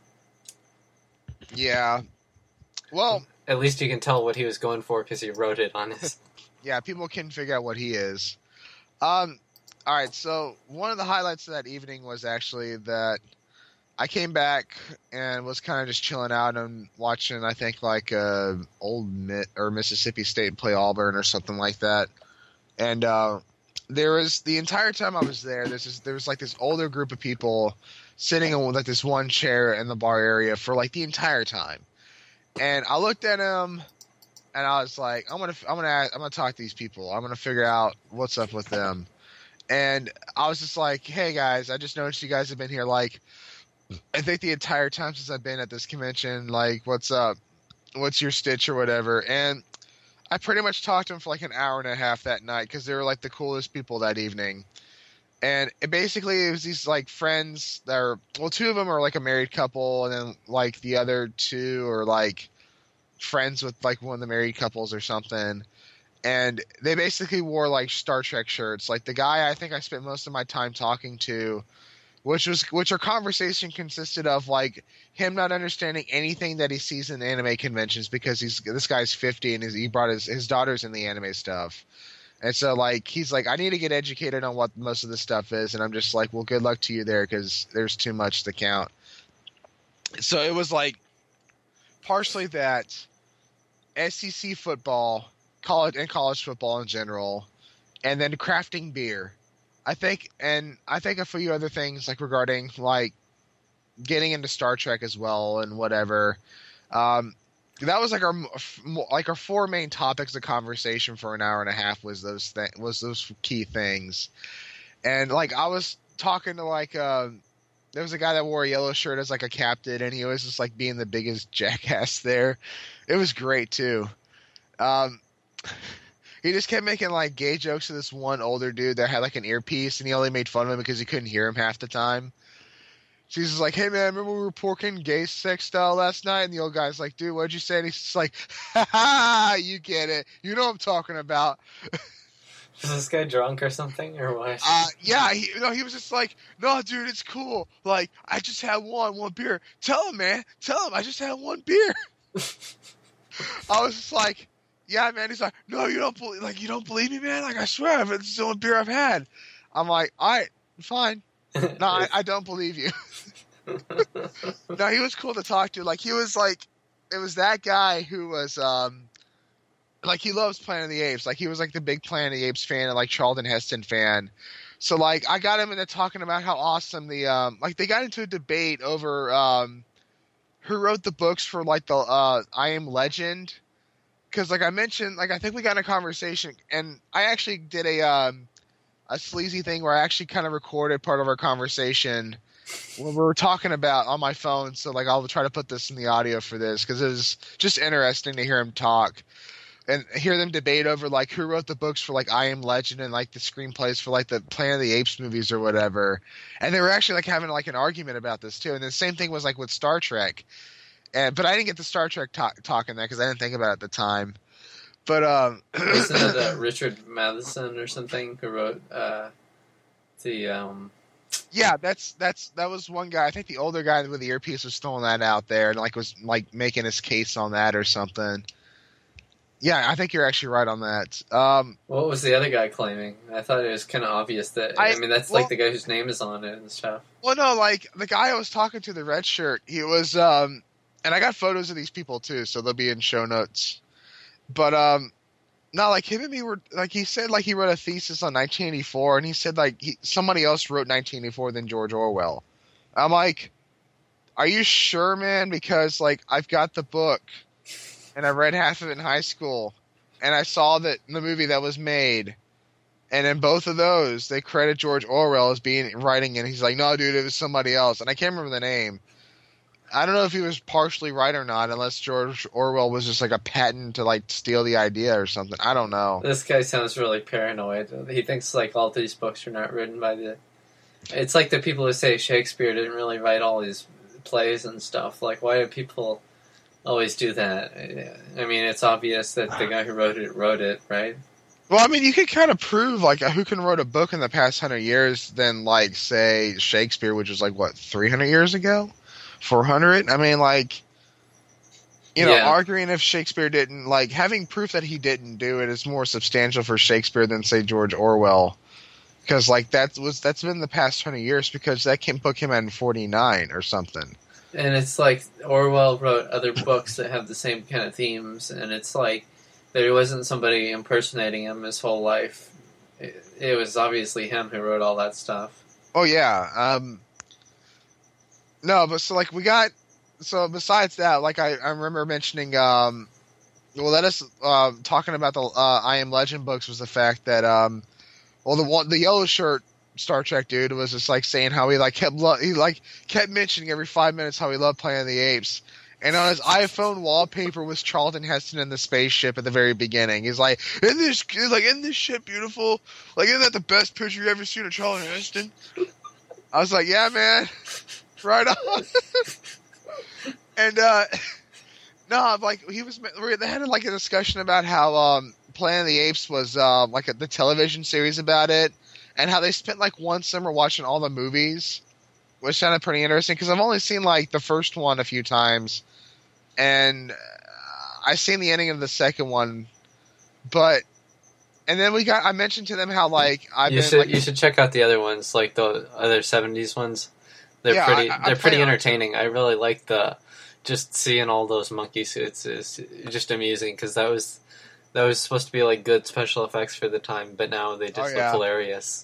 Yeah. Well, At least you can tell what he was going for because he wrote it on his. yeah, people can figure out what he is. All right, so one of the highlights of that evening was actually that I came back and was kind of just chilling out and watching, I think, like old Mississippi State play Auburn or something like that. And there was, the entire time I was there, there was like this older group of people sitting on like this one chair in the bar area for like the entire time. And I looked at him and I was like, I'm gonna talk to these people. I'm gonna figure out what's up with them. And I was just like, hey guys, I just noticed you guys have been here like, I think the entire time since I've been at this convention. Like, what's up? What's your stitch or whatever? And I pretty much talked to them for like an hour and a half that night because they were like the coolest people that evening. And it was these like friends that are, well, two of them are like a married couple, and then like the other two are like friends with like one of the married couples or something. And they basically wore like Star Trek shirts. Like the guy I think I spent most of my time talking to, which our conversation consisted of like him not understanding anything that he sees in anime conventions because this guy's 50 and he brought his daughters in the anime stuff. And so, like, he's like, I need to get educated on what most of this stuff is. And I'm just like, well, good luck to you there because there's too much to count. So it was like partially that SEC football, college football in general, and then crafting beer. I think a few other things like regarding like getting into Star Trek as well and whatever. That was like our four main topics of conversation for an hour and a half was those key things. And like I was talking to like there was a guy that wore a yellow shirt as like a captain, and he was just like being the biggest jackass there. It was great too. He just kept making like gay jokes to this one older dude that had like an earpiece, and he only made fun of him because he couldn't hear him half the time. So he's just like, hey man, remember we were porking gay sex style last night? And the old guy's like, dude, what'd you say? And he's just like, ha ha, you get it. You know what I'm talking about. Is this guy drunk or something, or what? Yeah, he was just like, no, dude, it's cool. Like, I just had one beer. Tell him, man. Tell him I just had one beer. I was just like, yeah, man. He's like, no, you don't believe me, man? Like, I swear, it's the only beer I've had. I'm like, all right, fine. No, I don't believe you. No, he was cool to talk to. Like, he was like, it was that guy who was, like, he loves Planet of the Apes. Like, he was like the big Planet of the Apes fan and like Charlton Heston fan. So like, I got him into talking about how awesome the, like they got into a debate over, who wrote the books for like the, I Am Legend. Cause like I mentioned, like I think we got in a conversation and I actually did a sleazy thing where I actually kind of recorded part of our conversation when we were talking about on my phone. So like I'll try to put this in the audio for this because it was just interesting to hear him talk and hear them debate over like who wrote the books for like I Am Legend and like the screenplays for like the Planet of the Apes movies or whatever. And they were actually like having like an argument about this too. And the same thing was like with Star Trek. But I didn't get the Star Trek talk in that because I didn't think about it at the time. But Isn't it Richard Matheson or something who wrote Yeah, that was one guy. I think the older guy with the earpiece was throwing that out there and like was like making his case on that or something. Yeah, I think you're actually right on that. What was the other guy claiming? I thought it was kind of obvious that. I mean, that's like the guy whose name is on it and stuff. Well, no, like the guy I was talking to, the red shirt, he was, and I got photos of these people too, so they'll be in show notes. But no, like him and me were like he said like he wrote a thesis on 1984, and he said like somebody else wrote 1984 than George Orwell. I'm like, are you sure, man? Because like I've got the book. And I read half of it in high school, and I saw that the movie that was made, and in both of those, they credit George Orwell as writing it. He's like, no, dude, it was somebody else, and I can't remember the name. I don't know if he was partially right or not, unless George Orwell was just like a patent to like steal the idea or something. I don't know. This guy sounds really paranoid. He thinks like all these books are not written by the. It's like the people who say Shakespeare didn't really write all these plays and stuff. Like, why do people always do that? I mean, it's obvious that the guy who wrote it, right? Well, I mean, you could kind of prove, like, who can wrote a book in the past 100 years than, like, say, Shakespeare, which was, like, what, 300 years ago? 400? I mean, like, you know, arguing if Shakespeare didn't, like, having proof that he didn't do it is more substantial for Shakespeare than, say, George Orwell. Because, like, that's been the past 20 years, because that book came out in 49 or something. And it's like Orwell wrote other books that have the same kind of themes, and it's like there wasn't somebody impersonating him his whole life. It was obviously him who wrote all that stuff. Oh, yeah. No, but so, like, besides that, like, I remember mentioning, talking about the I Am Legend books was the fact that, the yellow shirt Star Trek dude was just like saying how he like kept mentioning every 5 minutes how he loved Planet of the Apes, and on his iPhone wallpaper was Charlton Heston in the spaceship at the very beginning. He's like, isn't this ship beautiful? Like, isn't that the best picture you've ever seen of Charlton Heston? I was like, yeah, man, right on. And no, like they had like a discussion about how Planet of the Apes was the television series about it. And how they spent like one summer watching all the movies, which sounded pretty interesting because I've only seen like the first one a few times, and I've seen the ending of the second one. And then I mentioned to them how like you should check out the other ones, like the other 70s ones. They're pretty entertaining. I really like just seeing all those monkey suits is just amusing because that was supposed to be like good special effects for the time, but now they just look hilarious.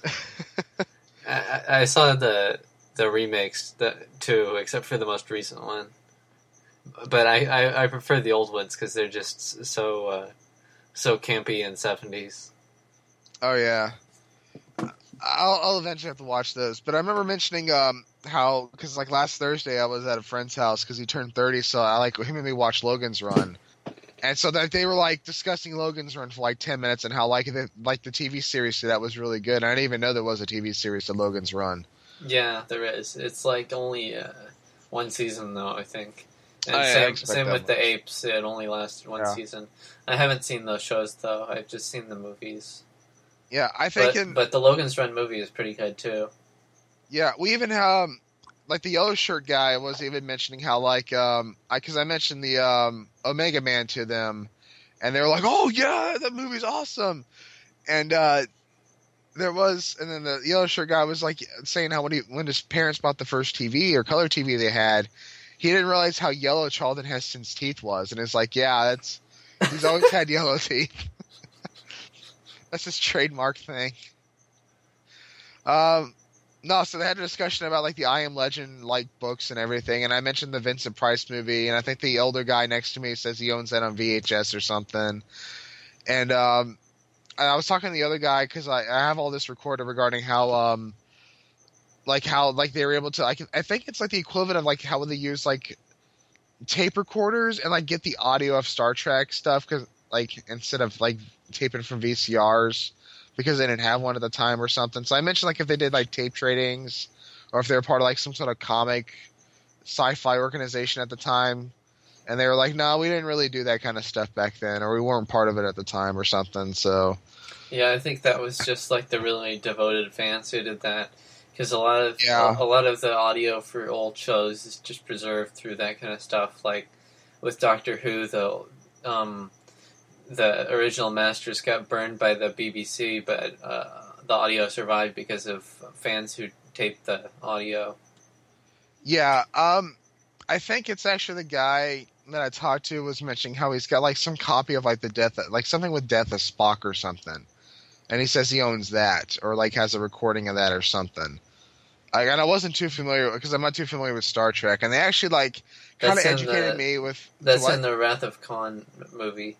I saw the remakes too, except for the most recent one. But I prefer the old ones because they're just so campy and 70s. Oh yeah, I'll eventually have to watch those. But I remember mentioning how because like last Thursday I was at a friend's house because he turned 30, so I like him and me watched Logan's Run. And so that they were like discussing Logan's Run for like 10 minutes and how like the TV series to that was really good. And I didn't even know there was a TV series to Logan's Run. Yeah, there is. It's like only one season though, I think. And same with the Apes. It only lasted one season. I haven't seen those shows though. I've just seen the movies. Yeah, I think. But the Logan's Run movie is pretty good too. Yeah, we even have. Like the yellow shirt guy was even mentioning how like because I mentioned the Omega Man to them, and they were like, "Oh yeah, that movie's awesome," and then the yellow shirt guy was like saying how when his parents bought the first TV or color TV they had, he didn't realize how yellow Charlton Heston's teeth was, and it's like, yeah, he's always had yellow teeth. That's his trademark thing. No, so they had a discussion about like the I Am Legend like books and everything, and I mentioned the Vincent Price movie, and I think the older guy next to me says he owns that on VHS or something. And I was talking to the other guy because I have all this recorded regarding how they were able to I think it's like the equivalent of like how would they use like tape recorders and like get the audio of Star Trek stuff because like instead of like taping from VCRs. Because they didn't have one at the time or something. So I mentioned like if they did like tape tradings or if they were part of like some sort of comic sci-fi organization at the time. And they were like, no, we didn't really do that kind of stuff back then or we weren't part of it at the time or something. So Yeah, I think that was just like the really devoted fans who did that, because a lot of Yeah. a lot of the audio for old shows is just preserved through that kind of stuff. Like with Doctor Who, though, the original masters got burned by the BBC, but the audio survived because of fans who taped the audio. Yeah, I think it's actually the guy that I talked to was mentioning how he's got like some copy of like the death, like something with Death of Spock or something, and he says he owns that or like has a recording of that or something. And I wasn't too familiar because I'm not too familiar with Star Trek, and they actually like kind of That's in educated the me with. that's what? in the Wrath of Khan movie.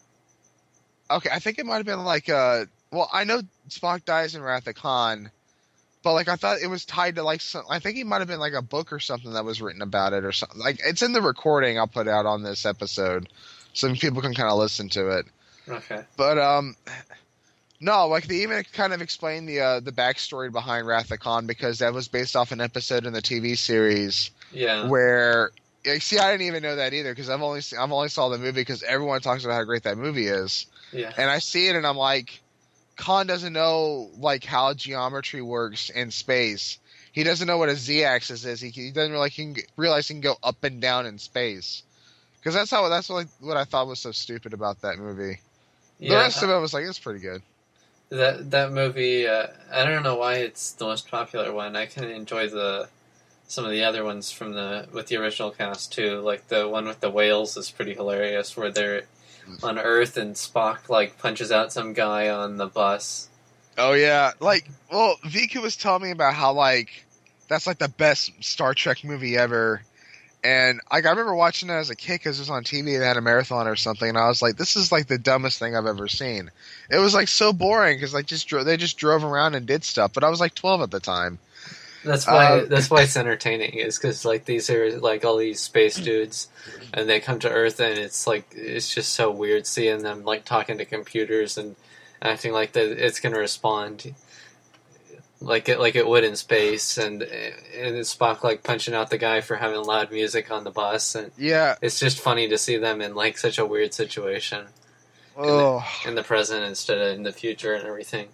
Okay, I think it might have been like well, I know Spock dies in Wrath of Khan, but like I thought it was tied to like some. I think it might have been like a book or something that was written about it or something. Like it's in the recording I'll put out on this episode, so people can kind of listen to it. Okay. But no, like they even kind of explained the backstory behind Wrath of Khan because that was based off an episode in the TV series Yeah. where. See, I didn't even know that either because I've only saw the movie because everyone talks about how great that movie is. Yeah. And I see it and I'm like, Khan doesn't know like how geometry works in space. He doesn't know what a z-axis is. He doesn't realize he can go up and down in space. Because that's what I thought was so stupid about that movie. The Yeah. rest of it was like, it's pretty good. That movie, I don't know why it's the most popular one. I can enjoy some of the other ones with the original cast too. Like the one with the whales is pretty hilarious, where they're on Earth and Spock like punches out some guy on the bus. Oh yeah, like Vika was telling me about how like that's like the best Star Trek movie ever. And like I remember watching it as a kid because it was on TV and they had a marathon or something, and I was like, "This is like the dumbest thing I've ever seen." It was like so boring because like they just drove around and did stuff. But I was like 12 at the time. That's why it's entertaining. Is because like these are like all these space dudes, and they come to Earth, and it's just so weird seeing them like talking to computers and acting like that it's going to respond like it would in space, and Spock like punching out the guy for having loud music on the bus, and Yeah. it's just funny to see them in like such a weird situation Oh. in the present instead of in the future and everything.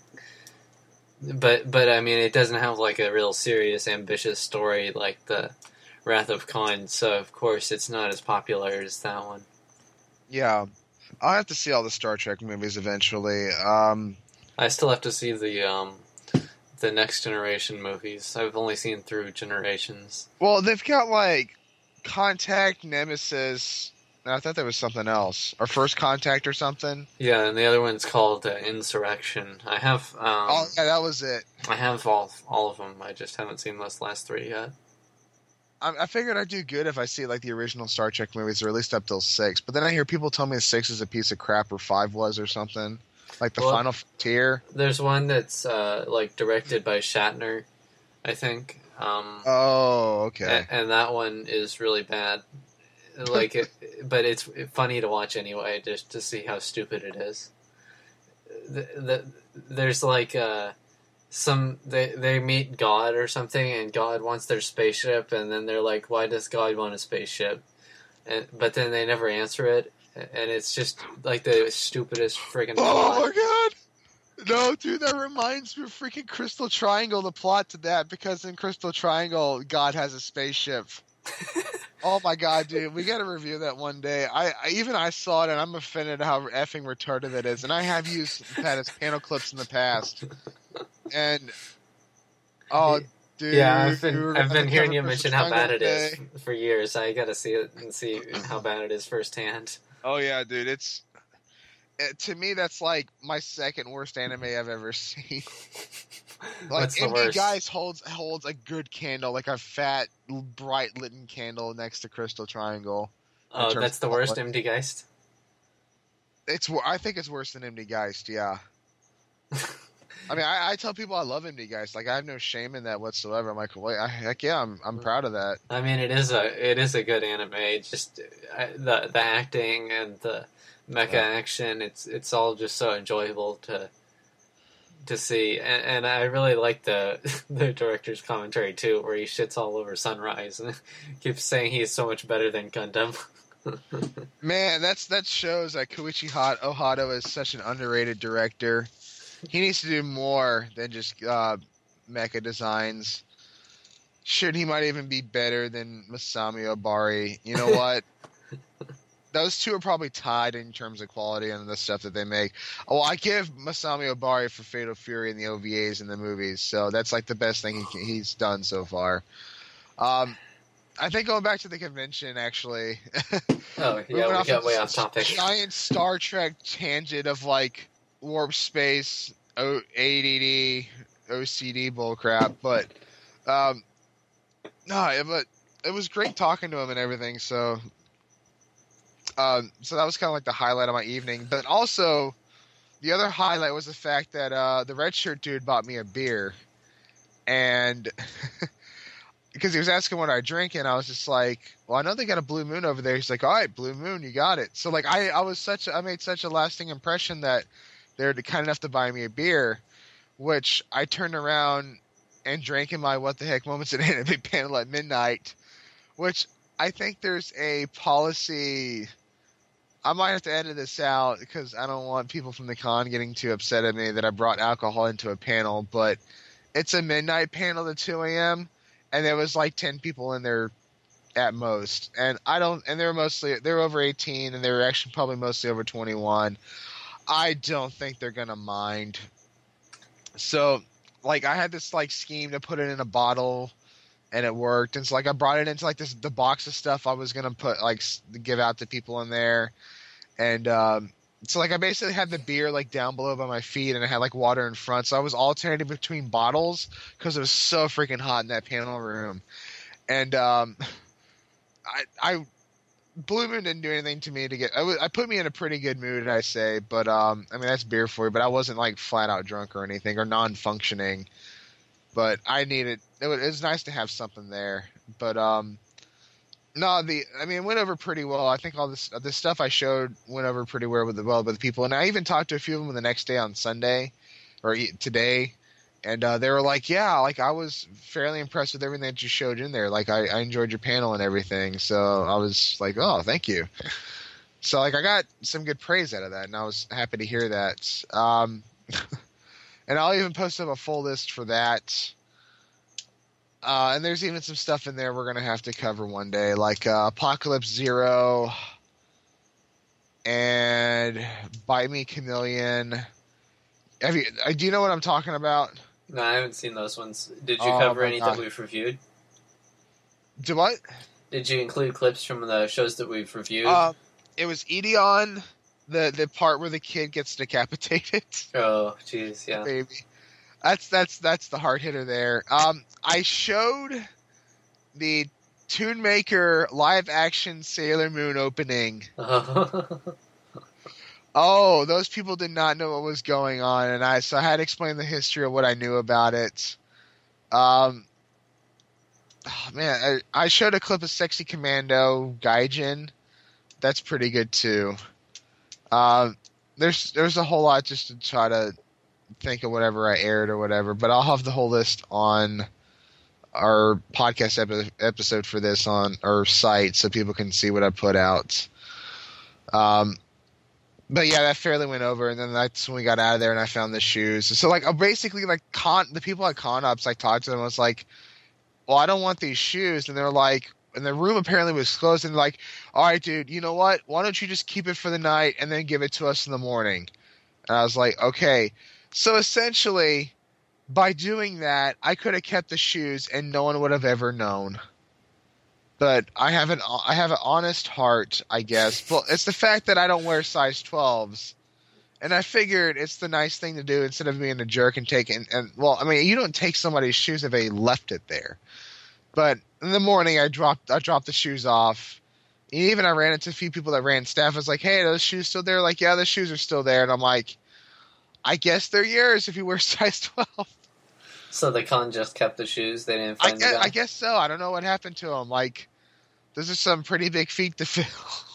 But I mean, it doesn't have like a real serious, ambitious story like the Wrath of Khan, so of course it's not as popular as that one. Yeah. I'll have to see all the Star Trek movies eventually. I still have to see the Next Generation movies. I've only seen through Generations. Well, they've got like Contact, Nemesis, and I thought there was something else, or First Contact or something. Yeah, and the other one's called Insurrection. I have Oh yeah, that was it. I have all of them. I just haven't seen those last three yet. I figured I'd do good if I see like the original Star Trek movies, or at least up till 6. But then I hear people tell me 6 is a piece of crap, or 5 was, or something. Like the Final Frontier. There's one that's like directed by Shatner, I think. Oh, okay. And that one is really bad. Like it, but it's funny to watch anyway, just to see how stupid it is. There's like they meet God or something, and God wants their spaceship, and then they're like, "Why does God want a spaceship?" But then they never answer it, and it's just like the stupidest friggin' plot. Oh my god! No, dude, that reminds me of freaking Crystal Triangle. The plot to that, because in Crystal Triangle, God has a spaceship. Oh my god, dude, we gotta review that one day. I saw it and I'm offended how effing retarded it is, and I have used that as panel clips in the past. And dude, Yeah, I've been hearing you mention how bad it is day. for years. I gotta see it and see how bad it is firsthand. Oh yeah, dude, to me that's like my second worst anime I've ever seen. Like What's the MD worst? Geist holds a good candle, like a fat, bright lit candle next to Crystal Triangle. Oh, terms that's the of worst, plot. MD Geist? I think it's worse than MD Geist, yeah. I mean, I tell people I love MD Geist. Like, I have no shame in that whatsoever. I'm like, wait, heck yeah, I'm proud of that. I mean, it is a good anime. Just the acting and the mecha action. It's all just so enjoyable to see, and I really like the director's commentary too, where he shits all over Sunrise and keeps saying he's so much better than Gundam. Man, that shows that Koichi Ohata is such an underrated director. He needs to do more than just mecha designs. Shoot, he might even be better than Masami Obari. You know what? Those two are probably tied in terms of quality and the stuff that they make. Oh, I give Masami Obari for Fatal Fury and the OVAs and the movies, so that's like the best thing he's done so far. I think going back to the convention, actually. Oh, yeah, we got way off topic. Giant Star Trek tangent of like warp space, ADD, OCD bullcrap, but but it was great talking to him and everything. So that was kind of like the highlight of my evening. But also, the other highlight was the fact that the red shirt dude bought me a beer, and because he was asking what I drink, and I was just like, well, I know they got a Blue Moon over there. He's like, all right, Blue Moon, you got it. So like I made such a lasting impression that they're kind enough to buy me a beer, which I turned around and drank in my What the Heck Moments at Anime panel at midnight, which I think there's a policy. I might have to edit this out because I don't want people from the con getting too upset at me that I brought alcohol into a panel, but it's a midnight panel to 2 a.m., and there was like 10 people in there at most. And they're over 18, and they were actually probably mostly over 21. I don't think they're going to mind. So, like, I had this, like, scheme to put it in a bottle, and it worked. And so, like, I brought it into, like, the box of stuff I was going to put, like, give out to people in there. And, so, like, I basically had the beer, like, down below by my feet, and I had, like, water in front. So I was alternating between bottles because it was so freaking hot in that panel room. And, Blue Moon didn't do anything to me to get. I put me in a pretty good mood, I say. But I mean, that's beer for you. But I wasn't like flat out drunk or anything or non-functioning. But I needed. It was nice to have something there. But no, it went over pretty well. I think all this stuff I showed went over pretty well with the people. And I even talked to a few of them the next day on Sunday or today. And they were like, yeah, like I was fairly impressed with everything that you showed in there. Like I enjoyed your panel and everything. So I was like, oh, thank you. So like I got some good praise out of that, and I was happy to hear that. And I'll even post up a full list for that. And there's even some stuff in there we're going to have to cover one day, like Apocalypse Zero and Bite Me Chameleon. Do you know what I'm talking about? No, I haven't seen those ones. Did you cover any that we've reviewed? Do what? Did you include clips from the shows that we've reviewed? It was Ideon, the part where the kid gets decapitated. Oh, jeez, yeah. Baby. That's the hard hitter there. I showed the Toon Maker live action Sailor Moon opening. Oh, those people did not know what was going on, and so I had to explain the history of what I knew about it. Man, I showed a clip of Sexy Commando Gaijin. That's pretty good too. There's a whole lot just to try to think of whatever I aired or whatever, but I'll have the whole list on our podcast episode for this on our site so people can see what I put out. But yeah, that fairly went over, and then that's when we got out of there, and I found the shoes. So like, basically, like the people at ConOps, I talked to them. I was like, "Well, I don't want these shoes," and they're like, and the room apparently was closed, and they're like, "All right, dude, you know what? Why don't you just keep it for the night and then give it to us in the morning?" And I was like, "Okay." So essentially, by doing that, I could have kept the shoes, and no one would have ever known. But I have an honest heart, I guess. Well, it's the fact that I don't wear size 12s. And I figured it's the nice thing to do instead of being a jerk and taking... well, I mean, you don't take somebody's shoes if they left it there. But in the morning, I dropped the shoes off. Even I ran into a few people that ran staff. I was like, hey, are those shoes still there? Like, yeah, the shoes are still there. And I'm like, I guess they're yours if you wear size 12. So the con just kept the shoes? They didn't find them? I guess so. I don't know what happened to them. Like... those are some pretty big feet to fill.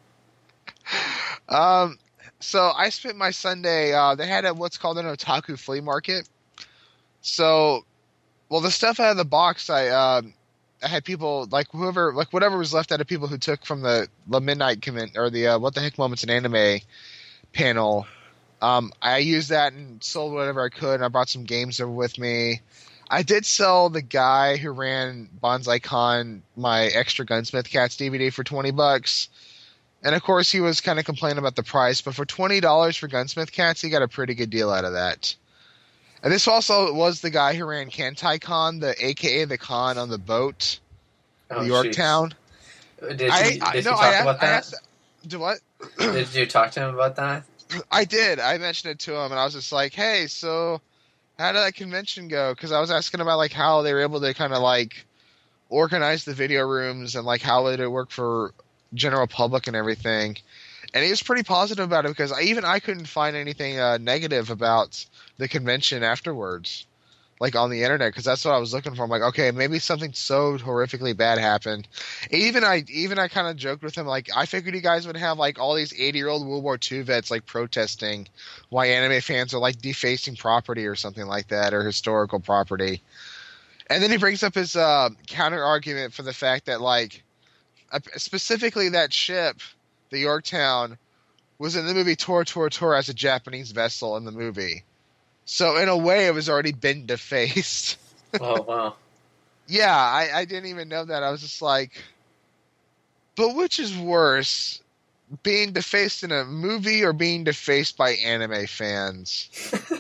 So I spent my Sunday. They had what's called an otaku flea market. So, well, the stuff out of the box, I had people whatever was left out of people who took from the midnight or the What the Heck Moments in Anime panel. I used that and sold whatever I could, and I brought some games over with me. I did sell the guy who ran BonsaiCon my extra Gunsmith Cats DVD for $20. And of course, he was kind of complaining about the price, but for $20 for Gunsmith Cats, he got a pretty good deal out of that. And this also was the guy who ran KantaiCon, aka the con on the boat, Oh, Yorktown. Did you talk about that? Do what? Did you talk to him about that? I did. I mentioned it to him, and I was just like, "Hey, so how did that convention go?" Because I was asking about like how they were able to kind of like organize the video rooms and like how did it work for general public and everything. And he was pretty positive about it because I couldn't find anything negative about the convention afterwards, like on the internet, because that's what I was looking for. I'm like, okay, maybe something so horrifically bad happened. Even I kind of joked with him, like, I figured you guys would have like all these 80-year-old World War II vets like protesting why anime fans are like defacing property or something like that, or historical property. And then he brings up his counter argument for the fact that like specifically that ship, the Yorktown, was in the movie Tor Tor Tor as a Japanese vessel in the movie. So in a way, it was already been defaced. Oh, wow. Yeah, I didn't even know that. I was just like, but which is worse, being defaced in a movie or being defaced by anime fans?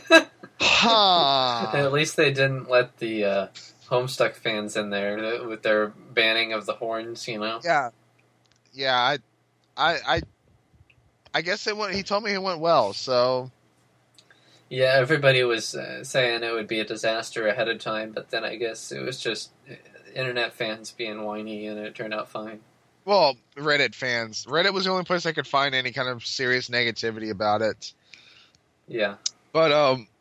Huh. At least they didn't let the Homestuck fans in there with their banning of the horns, you know? Yeah. I guess it went. He told me it went well, so. Yeah, everybody was saying it would be a disaster ahead of time, but then I guess it was just internet fans being whiny, and it turned out fine. Well, Reddit fans. Reddit was the only place I could find any kind of serious negativity about it. Yeah. But,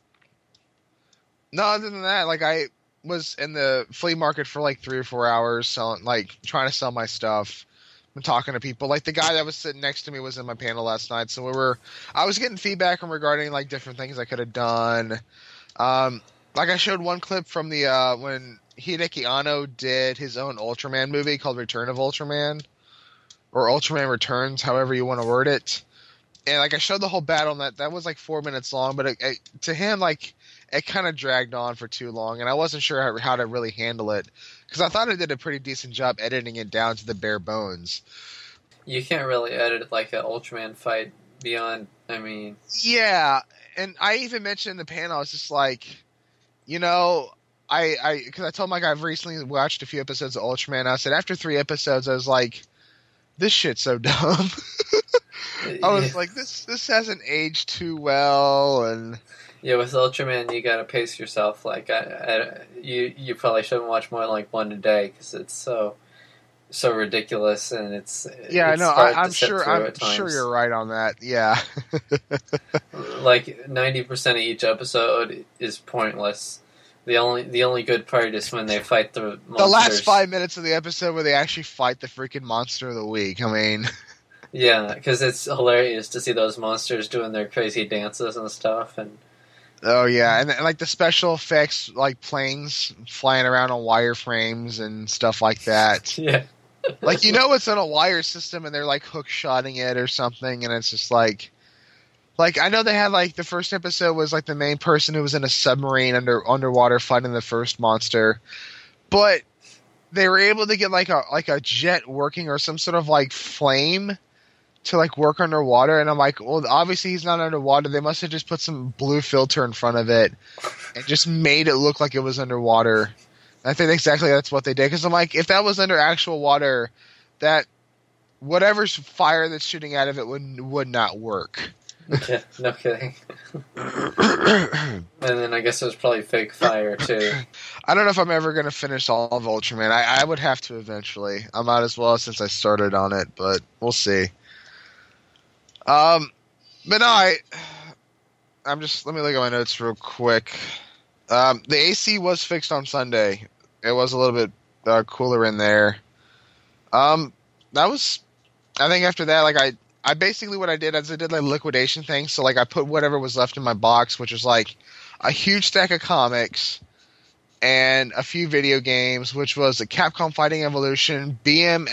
no, other than that, like, I was in the flea market for like 3 or 4 hours selling, like, trying to sell my stuff and talking to people. Like, the guy that was sitting next to me was in my panel last night, so I was getting feedback regarding, like, different things I could have done. Like, I showed one clip from the, when Hideki Anno did his own Ultraman movie called Return of Ultraman, or Ultraman Returns, however you want to word it. And, like, I showed the whole battle, and that was, like, 4 minutes long, but to him, like, it kind of dragged on for too long, and I wasn't sure how to really handle it, because I thought I did a pretty decent job editing it down to the bare bones. You can't really edit, like, an Ultraman fight beyond, I mean... Yeah, and I even mentioned in the panel, I was just like, you know, because I told Mike I've recently watched a few episodes of Ultraman, I said after 3 episodes, I was like, this shit's so dumb. I was like, this hasn't aged too well, and... Yeah, with Ultraman, you gotta pace yourself. Like, you probably shouldn't watch more than like one a day because it's so ridiculous, and it's yeah. It's No, I'm sure times. You're right on that. Yeah. Like 90% of each episode is pointless. The only good part is when they fight the monsters. The last 5 minutes of the episode where they actually fight the freaking monster of the week. I mean. Yeah, because it's hilarious to see those monsters doing their crazy dances and stuff, and. Oh yeah, and like the special effects, like planes flying around on wireframes and stuff like that. Yeah, like it's on a wire system, and they're like hook shotting it or something, and it's just like I know they had like the first episode was like the main person who was in a submarine underwater fighting the first monster, but they were able to get like a jet working or some sort of like flame to like work underwater, and I'm like, well, obviously he's not underwater. They must have just put some blue filter in front of it and just made it look like it was underwater. And I think exactly that's what they did, because I'm like, if that was under actual water, that whatever's fire that's shooting out of it would not work. Yeah, no kidding. And then I guess it was probably fake fire too. I don't know if I'm ever going to finish all of Ultraman. I would have to eventually. I might as well since I started on it, but we'll see. But no, I'm just, let me look at my notes real quick. The AC was fixed on Sunday. It was a little bit cooler in there. That was, I think after that, like I basically what I did is I did like liquidation thing. So like I put whatever was left in my box, which was like a huge stack of comics and a few video games, which was a Capcom Fighting Evolution,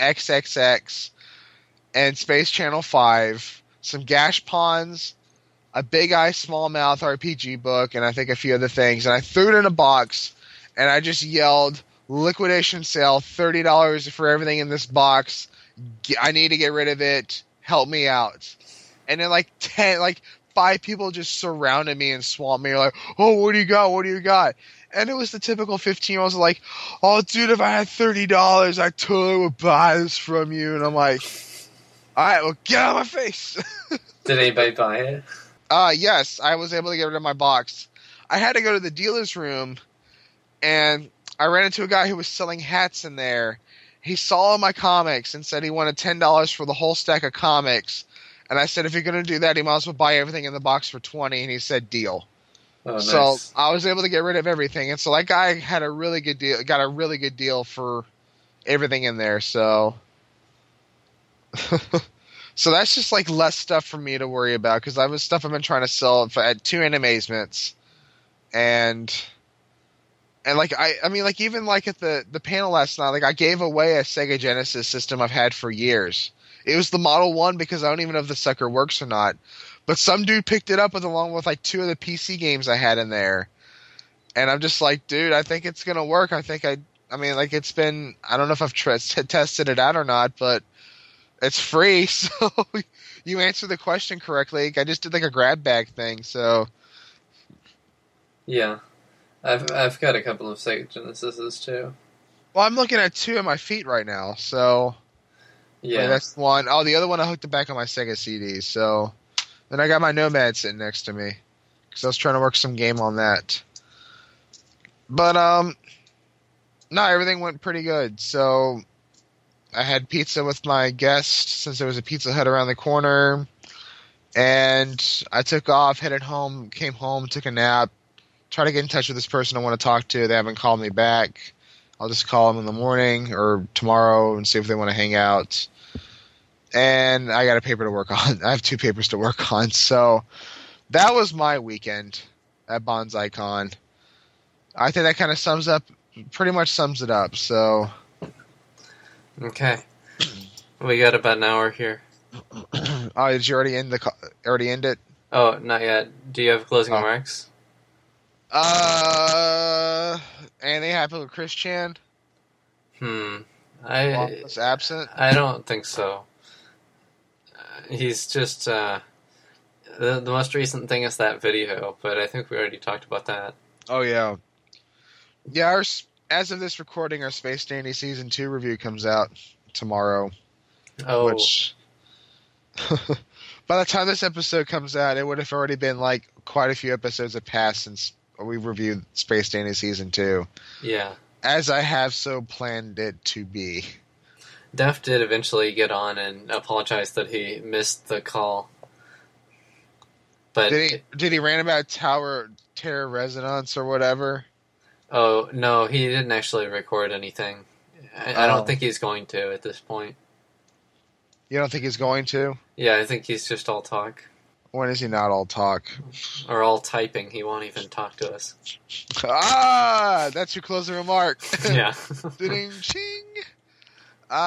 BMXXX, and Space Channel 5. Some Gash Pawns, a Big Eye Small Mouth RPG book, and I think a few other things. And I threw it in a box, and I just yelled, "Liquidation sale, $30 for everything in this box. I need to get rid of it. Help me out." And then like 5 people just surrounded me and swamped me. Like, "Oh, what do you got? What do you got?" And it was the typical 15-year-olds like, "Oh, dude, if I had $30, I totally would buy this from you." And I'm like, "All right, well, get out of my face." Did anybody buy it? Yes, I was able to get rid of my box. I had to go to the dealer's room, and I ran into a guy who was selling hats in there. He saw all my comics and said he wanted $10 for the whole stack of comics. And I said, if you're going to do that, he might as well buy everything in the box for $20. And he said, deal. Oh, So nice. I was able to get rid of everything. And so that guy had a really good deal, got a really good deal for everything in there. So, so that's just like less stuff for me to worry about, because I was stuff I've been trying to sell at 2 Animazements. And like I mean, like even like at the panel last night, like I gave away a Sega Genesis system I've had for years. It was the Model 1 because I don't even know if the sucker works or not. But some dude picked it up along with like 2 of the PC games I had in there. And I'm just like, dude, I think it's going to work. I mean, like it's been, I don't know if I've tested it out or not, but it's free. So you answered the question correctly. I just did like a grab bag thing. So Yeah. I've got a couple of Sega Genesises too. well, I'm looking at 2 of my feet right now. So Yeah. wait, that's one. Oh, the other one I hooked it back on my Sega CDs. So then I got my Nomad sitting next to me because I was trying to work some game on that. But no, everything went pretty good. So I had pizza with my guest since there was a Pizza Hut around the corner, and I took off, headed home, came home, took a nap, tried to get in touch with this person I want to talk to. They haven't called me back. I'll just call them in the morning or tomorrow and see if they want to hang out. And I got a paper to work on. I have 2 papers to work on. So that was my weekend at BonsaiCon. I think that kind of pretty much sums it up. So Okay. We got about an hour here. oh, did you already end it? Oh, not yet. Do you have closing remarks? Anything happened with Chris Chan? I Was absent. I don't think so. He's just the most recent thing is that video, but I think we already talked about that. Oh yeah, yeah. As of this recording, our Space Dandy Season 2 review comes out tomorrow. Oh, Which, by the time this episode comes out, it would have already been like quite a few episodes have passed since we reviewed Space Dandy Season 2. yeah. As I have so planned it to be. Def did eventually get on and apologize that he missed the call. But Did he rant about Terra Resonance or whatever? oh no, he didn't actually record anything. I don't think he's going to at this point. You don't think he's going to? Yeah, I think he's just all talk. When is he not all talk? Or all typing. He won't even talk to us. Ah, that's your closing remark. Yeah. Ding, ching. No,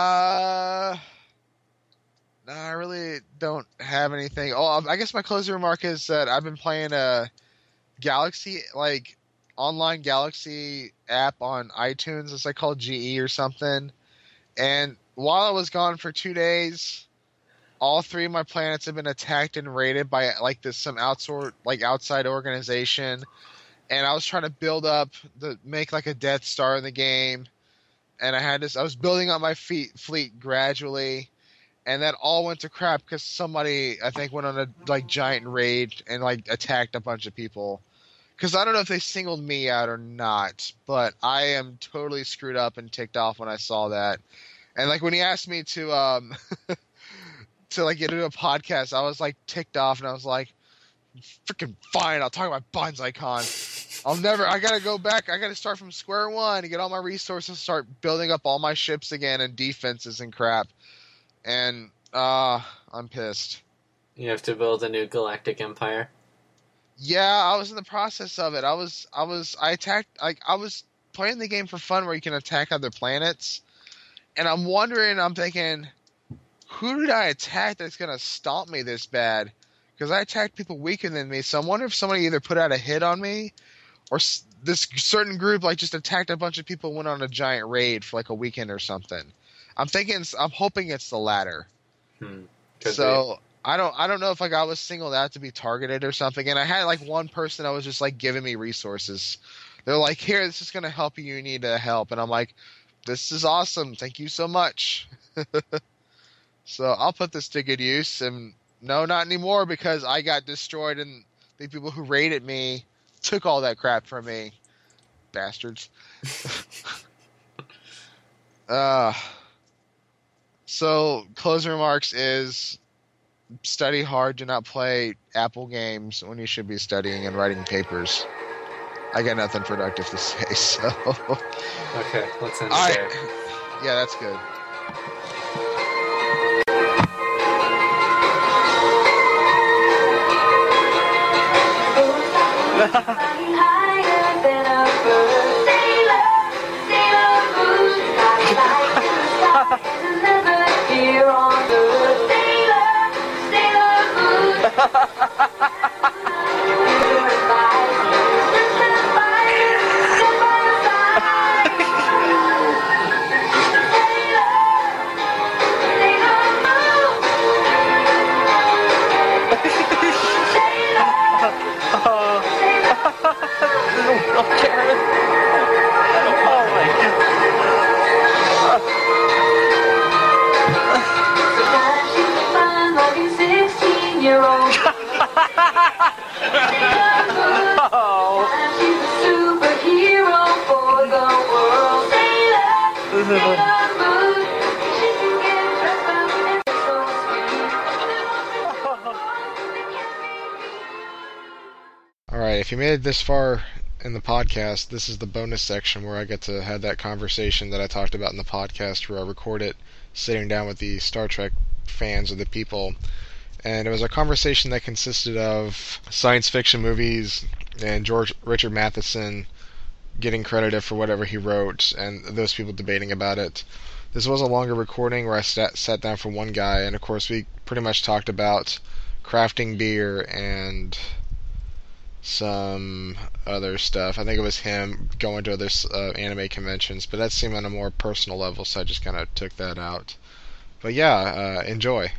I really don't have anything. Oh, I guess my closing remark is that I've been playing a Galaxy, like online Galaxy app on iTunes. It's like called GE or something. And while I was gone for 2 days, all 3 of my planets have been attacked and raided by like some outside organization. And I was trying to make like a Death Star in the game. And I was building up my fleet gradually. And that all went to crap because somebody, I think, went on a like giant raid and like attacked a bunch of people. Because I don't know if they singled me out or not, but I am totally screwed up and ticked off when I saw that. And like when he asked me to to like get into a podcast, I was like ticked off and I was like, freaking fine, I'll talk about BonsaiCon. I gotta go back, I gotta start from square one and get all my resources, start building up all my ships again and defenses and crap. And I'm pissed. You have to build a new galactic empire. Yeah, I was in the process of it. I was playing the game for fun where you can attack other planets. And I'm thinking, who did I attack that's going to stomp me this bad? because I attacked people weaker than me. So I'm wondering if somebody either put out a hit on me, or this certain group like just attacked a bunch of people and went on a giant raid for like a weekend or something. I'm hoping it's the latter. So I don't know if like I was singled out to be targeted or something. And I had like one person that was just like giving me resources. They're like, here, this is gonna help you. You need help, and I'm like, this is awesome. Thank you so much. So I'll put this to good use. And no, not anymore, because I got destroyed and the people who raided me took all that crap from me. Bastards. So closing remarks is study hard. Do not play Apple games when you should be studying and writing papers. I got nothing productive to say, so. Okay, let's end All it right. there. Yeah, that's good. Higher than a bird. Sailor moon, fly like the stars and never here on earth. Sailor moon. Alright, if you made it this far in the podcast, this is the bonus section where I get to have that conversation that I talked about in the podcast, where I record it sitting down with the Star Trek fans or the people. And it was a conversation that consisted of science fiction movies and Richard Matheson getting credited for whatever he wrote, and those people debating about it. This was a longer recording where I sat down for one guy, and of course we pretty much talked about crafting beer and some other stuff. I think it was him going to other anime conventions, but that seemed on a more personal level, so I just kind of took that out. But yeah, enjoy.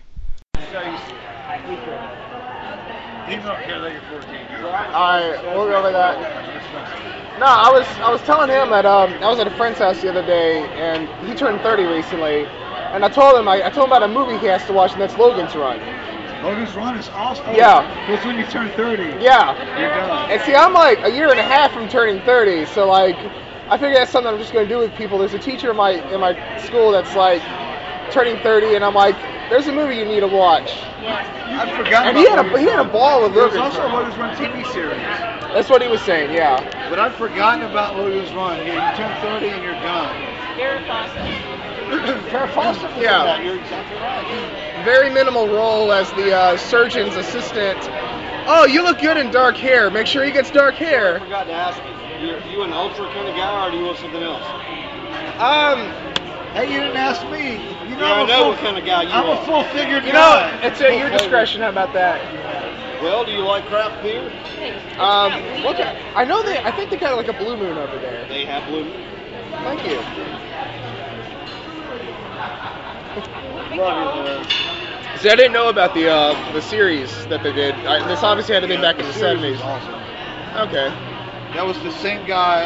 Alright, we'll go over that. No, I was telling him that I was at a friend's house the other day, and he turned 30 recently, and I told him about a movie he has to watch, and that's Logan's Run. Logan's Run is awesome. Yeah. That's when you turn 30. Yeah. You're done. And see, I'm like a year and a half from turning 30, so like I figure that's something I'm just gonna do with people. There's a teacher in my school that's like turning 30, and I'm like, there's a movie you need to watch. I've forgotten. And he had a ball with There's Logan's also a Run. Logan's Run TV series. That's what he was saying, yeah. But I've forgotten about Logan's Run. You turn 30 and you're done. Farrah Fawcett was in Yeah. that. You're exactly right. Very minimal role as the surgeon's assistant. Oh, you look good in dark hair. Make sure he gets dark I hair. forgot to ask you. You an ultra kind of guy, or do you want something else? Hey, you didn't ask me. You know, Yeah, I know what kind of guy you I'm are. a full-figured You guy. know, it's at your discretion. How about that? Well, do you like craft beer? What kind? I know they. I think they got like a Blue Moon over there. They have Blue Moon. Thank you. Love you, See, I didn't know about the series that they did. This obviously had to be back in the series 70s. is awesome. Okay. That was the same guy.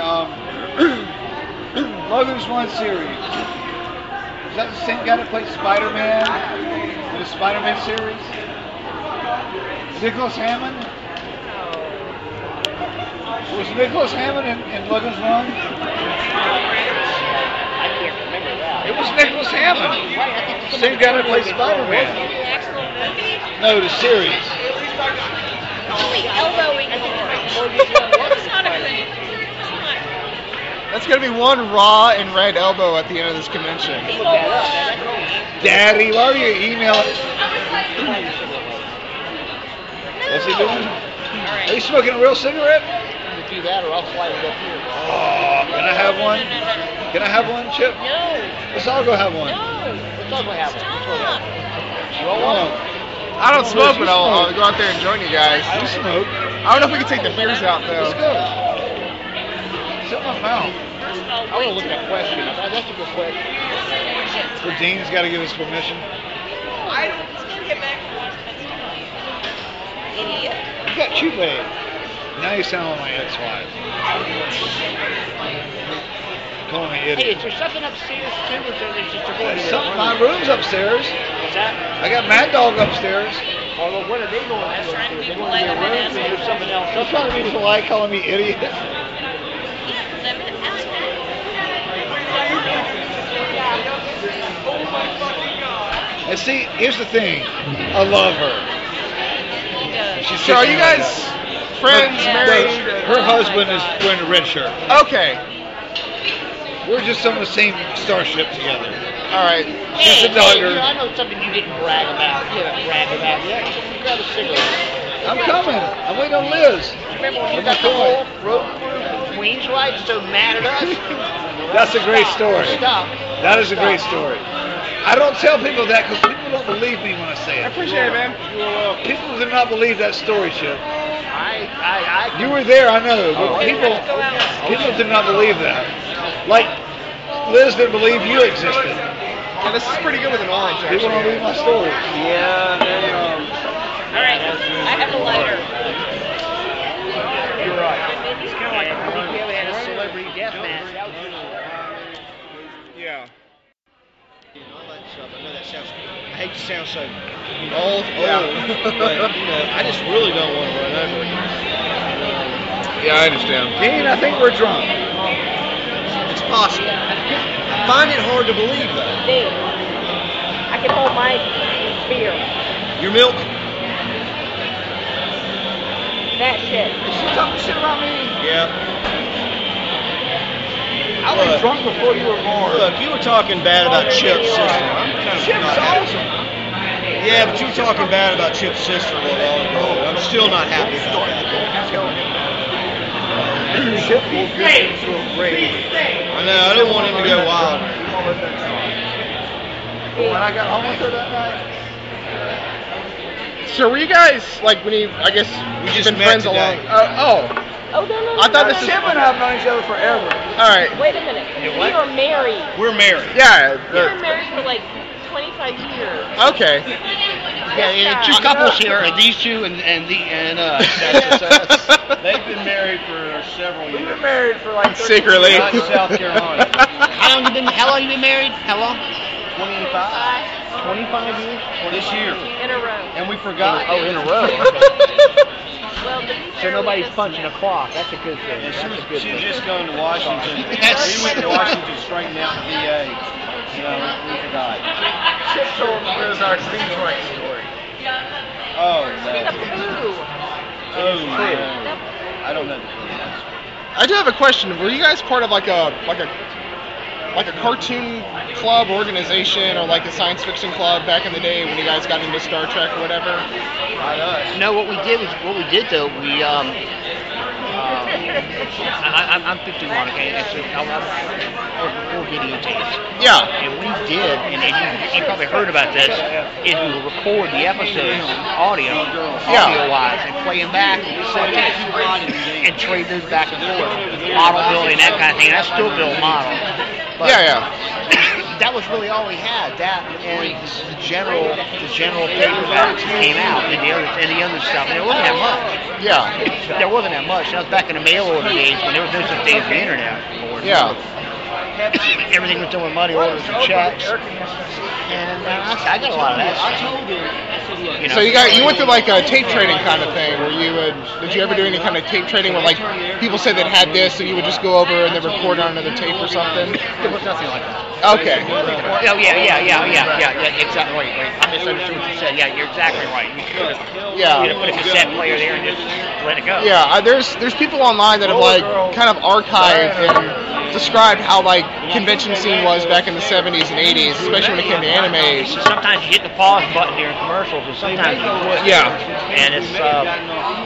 Logan's Run series. Is that the same guy that played Spider-Man in the Spider-Man series? Nicholas Hammond? Was Nicholas Hammond in Logan's Run? I can't remember that. It was Nicholas Hammond. Same guy that played Spider-Man. The actual movie? No, the series. Only elbowing It's not a good. It's not. That's gonna be one raw and red elbow at the end of this convention. Daddy, why are you emailing? What's he doing? Are you smoking a real cigarette? Do that or I'll slide it up here. Oh, can I have one? Can I have one, Chip? No. Let's all go have one. No. Let's all go have one. You want one? I don't smoke, but I'll go out there and join you guys. You smoke. I don't know if we can take the beers out though. Let's go. Sit in my mouth. I want to look at that question. That's a good question. The Dean's got to give us permission. I don't. He's gonna get back to Washington. Idiot. You got Chile. Now you sound like my ex-wife. Calling me Hey, idiot. is there something upstairs too, or is there just a room? My room's upstairs. What's that? I got Mad Dog upstairs. Or what are they going to do upstairs? They going to their rooms, or is there something else? You're trying to be polite, calling me idiot. And see, here's the thing. I love her. She's So are you kicking guys my friends, butt. married? Her husband is wearing a red shirt. Okay. We're just on the same starship together. All right. She's a daughter. I know something you didn't brag about. You haven't bragged about yet. Grab a cigarette. I'm coming. I'm waiting on Liz. Remember when you Where's my got the toy? whole road crew from Queens Ride so mad at us? That's a great story. Stop. That is a great story. I don't tell people that because people don't believe me when I say it. I appreciate it, man. People do not believe that story, Chip. I You were there, I know, but people Go out. do not believe that. Like Liz didn't believe you existed. Yeah, this is pretty good with an orange. People don't believe my story. Yeah, they, All right, I have a lighter. You're right. It's kind of like a movie we ever had a celebrity death match. Yeah. I know that sounds. I hate to sound so Old. but I just really don't want to run over again. Yeah, I understand. Dean, I think we're drunk. It's possible. I find it hard to believe though. Dave, I can hold my beer. Your milk? That shit. Is she talking shit about me? Yeah. I was drunk before you were born. Look, you were talking bad about Chip's sister. I'm kind of Chip's not happy. awesome. Yeah, but you were talking bad about Chip's sister a little while ago. I'm still not happy about that. Chip will get into a grave. I know. I didn't want him to go wild. When I got home with her that night, So were you guys like when you? I guess We you've just been met friends today. along. Oh, no. I thought this is. Chip and I have known each other forever. All right. Wait a minute. We are married. We're married. Yeah. We were married for like 25 years. Okay. Yeah, Yeah, two couples here, these two and us. They've been married for several We've years. been married for like 30 Secretly. years. Not in South Carolina. How long you been married? How long? 25 years? This year. In a row. And we forgot. Oh, in a row. Well, to be So fair, nobody's we just- punching a clock. That's a good thing. And That's a good she's thing. just going to Washington. That's- We went to Washington, straightened out the VA. We forgot. Chip told Liz our speech right story. Oh, Speak up no. who? Oh, no. I don't know. I do have a question. Were you guys part of like a cartoon club organization or like a science fiction club back in the day when you guys got into Star Trek or whatever? Not us. No, what we did though, we I'm 51, okay, and so four videotapes. Yeah. And we did, and you probably heard about this, is we would record the episodes audio-wise, and play them back and trade those back and forth. Model building, that kind of thing. And I still build models. But that was really all we had. That and the general paperbacks that came out, and the other stuff. And there wasn't that much. Yeah. There wasn't that much. That was back in the mail order days when there was no such thing as the internet. Yeah. Everything was done with money orders and checks. And I got a lot of that stuff. You know? So you went through like a tape trading kind of thing where did you ever do any kind of tape trading where like people said that had this, so you would just go over and then record on another tape or something? There was nothing like that. Okay. Oh, yeah, exactly right. I misunderstood what you said. Yeah, you're exactly right. You could have put a cassette player there and just let it go. Yeah, there's people online that have like kind of archived and described how like convention scene was back in the 70s and 80s, especially when it came to anime. Sometimes you hit the pause button during commercials, and sometimes you would. Yeah. And it's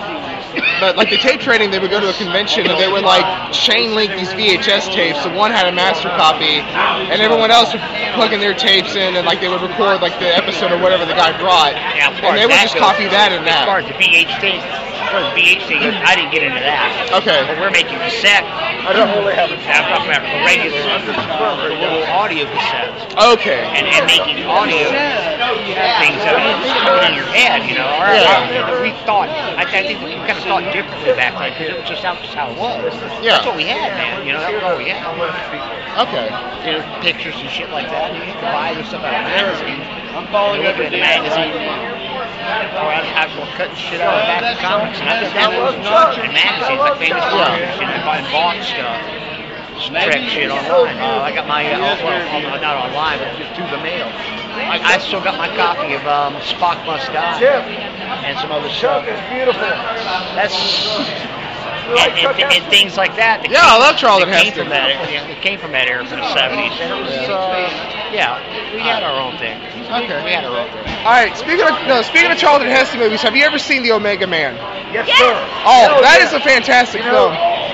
but like the tape trading, they would go to a convention and they would like chain link these VHS tapes. So one had a master copy, and everyone else would plug in their tapes in, and like they would record like the episode or whatever the guy brought, Yeah, as far and as they would that just goes, copy that and As far that. as the VHS goes, I didn't get into that. Okay. But we're making cassette. I don't really have a I'm talking about the regular, the little audio cassettes. Okay. And making audio things that are in your head, you know. We thought, I think we kind of thought differently back then because it was just how it was. Yeah. That's what we had, man. You know, that was all we had. Okay. You know, pictures and shit like that. You could buy this stuff out of magazines. I'm following up in the magazine. Or I'd go cutting shit out of the back of comics. And I did that in magazines, like Famous Pictures, and bought stuff. Trek shit online. I got my, well, not online, but just through the mail. I still got my copy of Spock Must Die and some other stuff. It's beautiful. That's and things like that. Yeah, I love Charlton Heston. Heston. It came from that era from the 70s, and it was we had our own thing. Okay. We had our own thing. All right. Speaking of Charlton Heston movies, have you ever seen The Omega Man? Yes, sir. Oh, that is a fantastic film.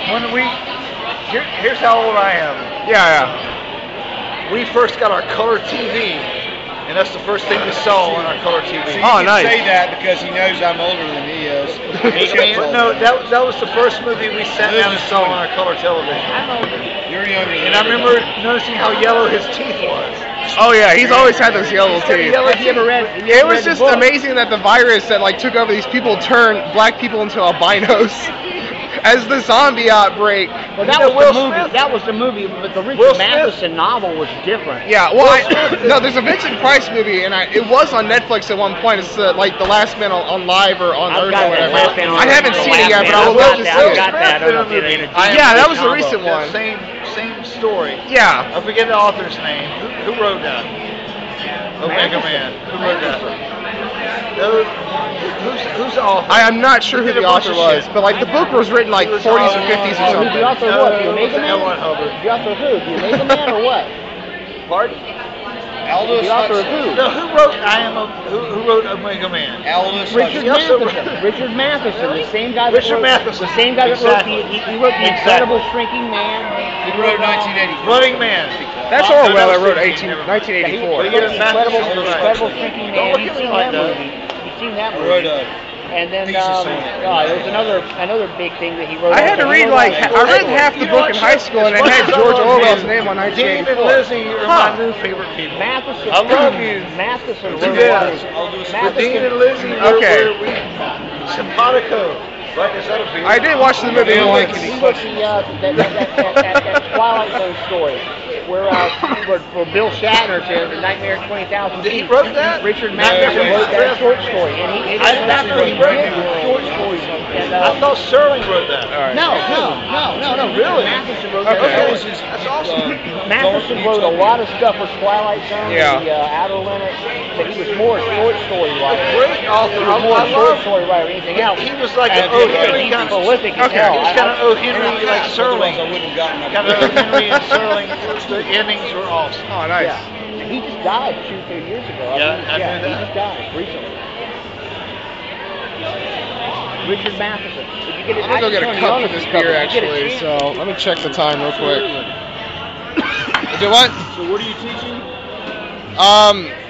Here's how old I am. Yeah. We first got our color TV, and that's the first thing we saw on our color TV. So you Oh, can nice. say that because he knows I'm older than he is. No, that was the first movie we sat down and saw on our color television. You're younger than And I remember noticing how yellow his teeth was. Oh yeah, he's always had those yellow teeth. Have you ever read? It was just amazing that the virus that like took over these people turned black people into albinos. As the zombie outbreak. Well, that was the movie. That was the movie, but the Richard Matheson novel was different. Yeah, well, no, there's a Vincent Price movie, and it was on Netflix at one point. It's like The Last Man on Live or on Earth or whatever. I haven't seen it yet, but I would love to see it. Yeah, that was the recent one. Same story. Yeah. I forget the author's name. Who wrote that? Omega Man. Who wrote that? Who's the author? I'm not sure who the author was, but like the book was written like 40s or 50s or something. The author of what? The Omega Man? L. Ron Hubbard. The author of who? The Omega Man or what? Pardon? Aldous The author of who? No, who wrote who wrote Omega Man? Aldous Richard Matheson. Richard Matheson, the same guy that Richard wrote, Matheson. the same guy that Exactly. wrote he wrote The Incredible Shrinking Man. He wrote 1980. Running Man. That's Orwell that wrote He 1984. wrote The Incredible Shrinking Man. Don't look at me like that. You've seen that I movie. wrote And then Piece of Soul. there was another big thing that he wrote. I had to read I read half the book in high school, and it had George Orwell's name on Dean and 1984. Lizzie are my new favorite people. Matheson. I love you. Matheson To wrote death. Matheson. Dean and Lizzie Okay. were simpatico. Right? Is that a beer? I did watch the movie once. He wrote that Twilight Zone story where Bill Shatner's in The Nightmare at 20,000 Feet. He wrote that? Richard Matheson wrote that short story, and he that's what he wrote short stories. And, I thought Sterling wrote that. No, really. Matheson wrote that. That's awesome. Matheson wrote a lot of stuff for Twilight Zone, Yeah. the Outer Limits, but he was more a short story writer. Great author. He was more a short story writer than anything else. He was like And an O. Henry he's kind of. prolific as Okay. hell. He's kind of O. Henry like Sterling. I wouldn't have gotten up. Kind of O. Henry and Sterling. The endings were awesome. Oh, nice. Yeah. And he just died 2-3 years ago. Yeah, I knew He that. just died recently. Richard Matheson. Did you get it? I'm gonna go get a cup of this beer actually, Did so let me check the time real quick. Do what? So what are you teaching?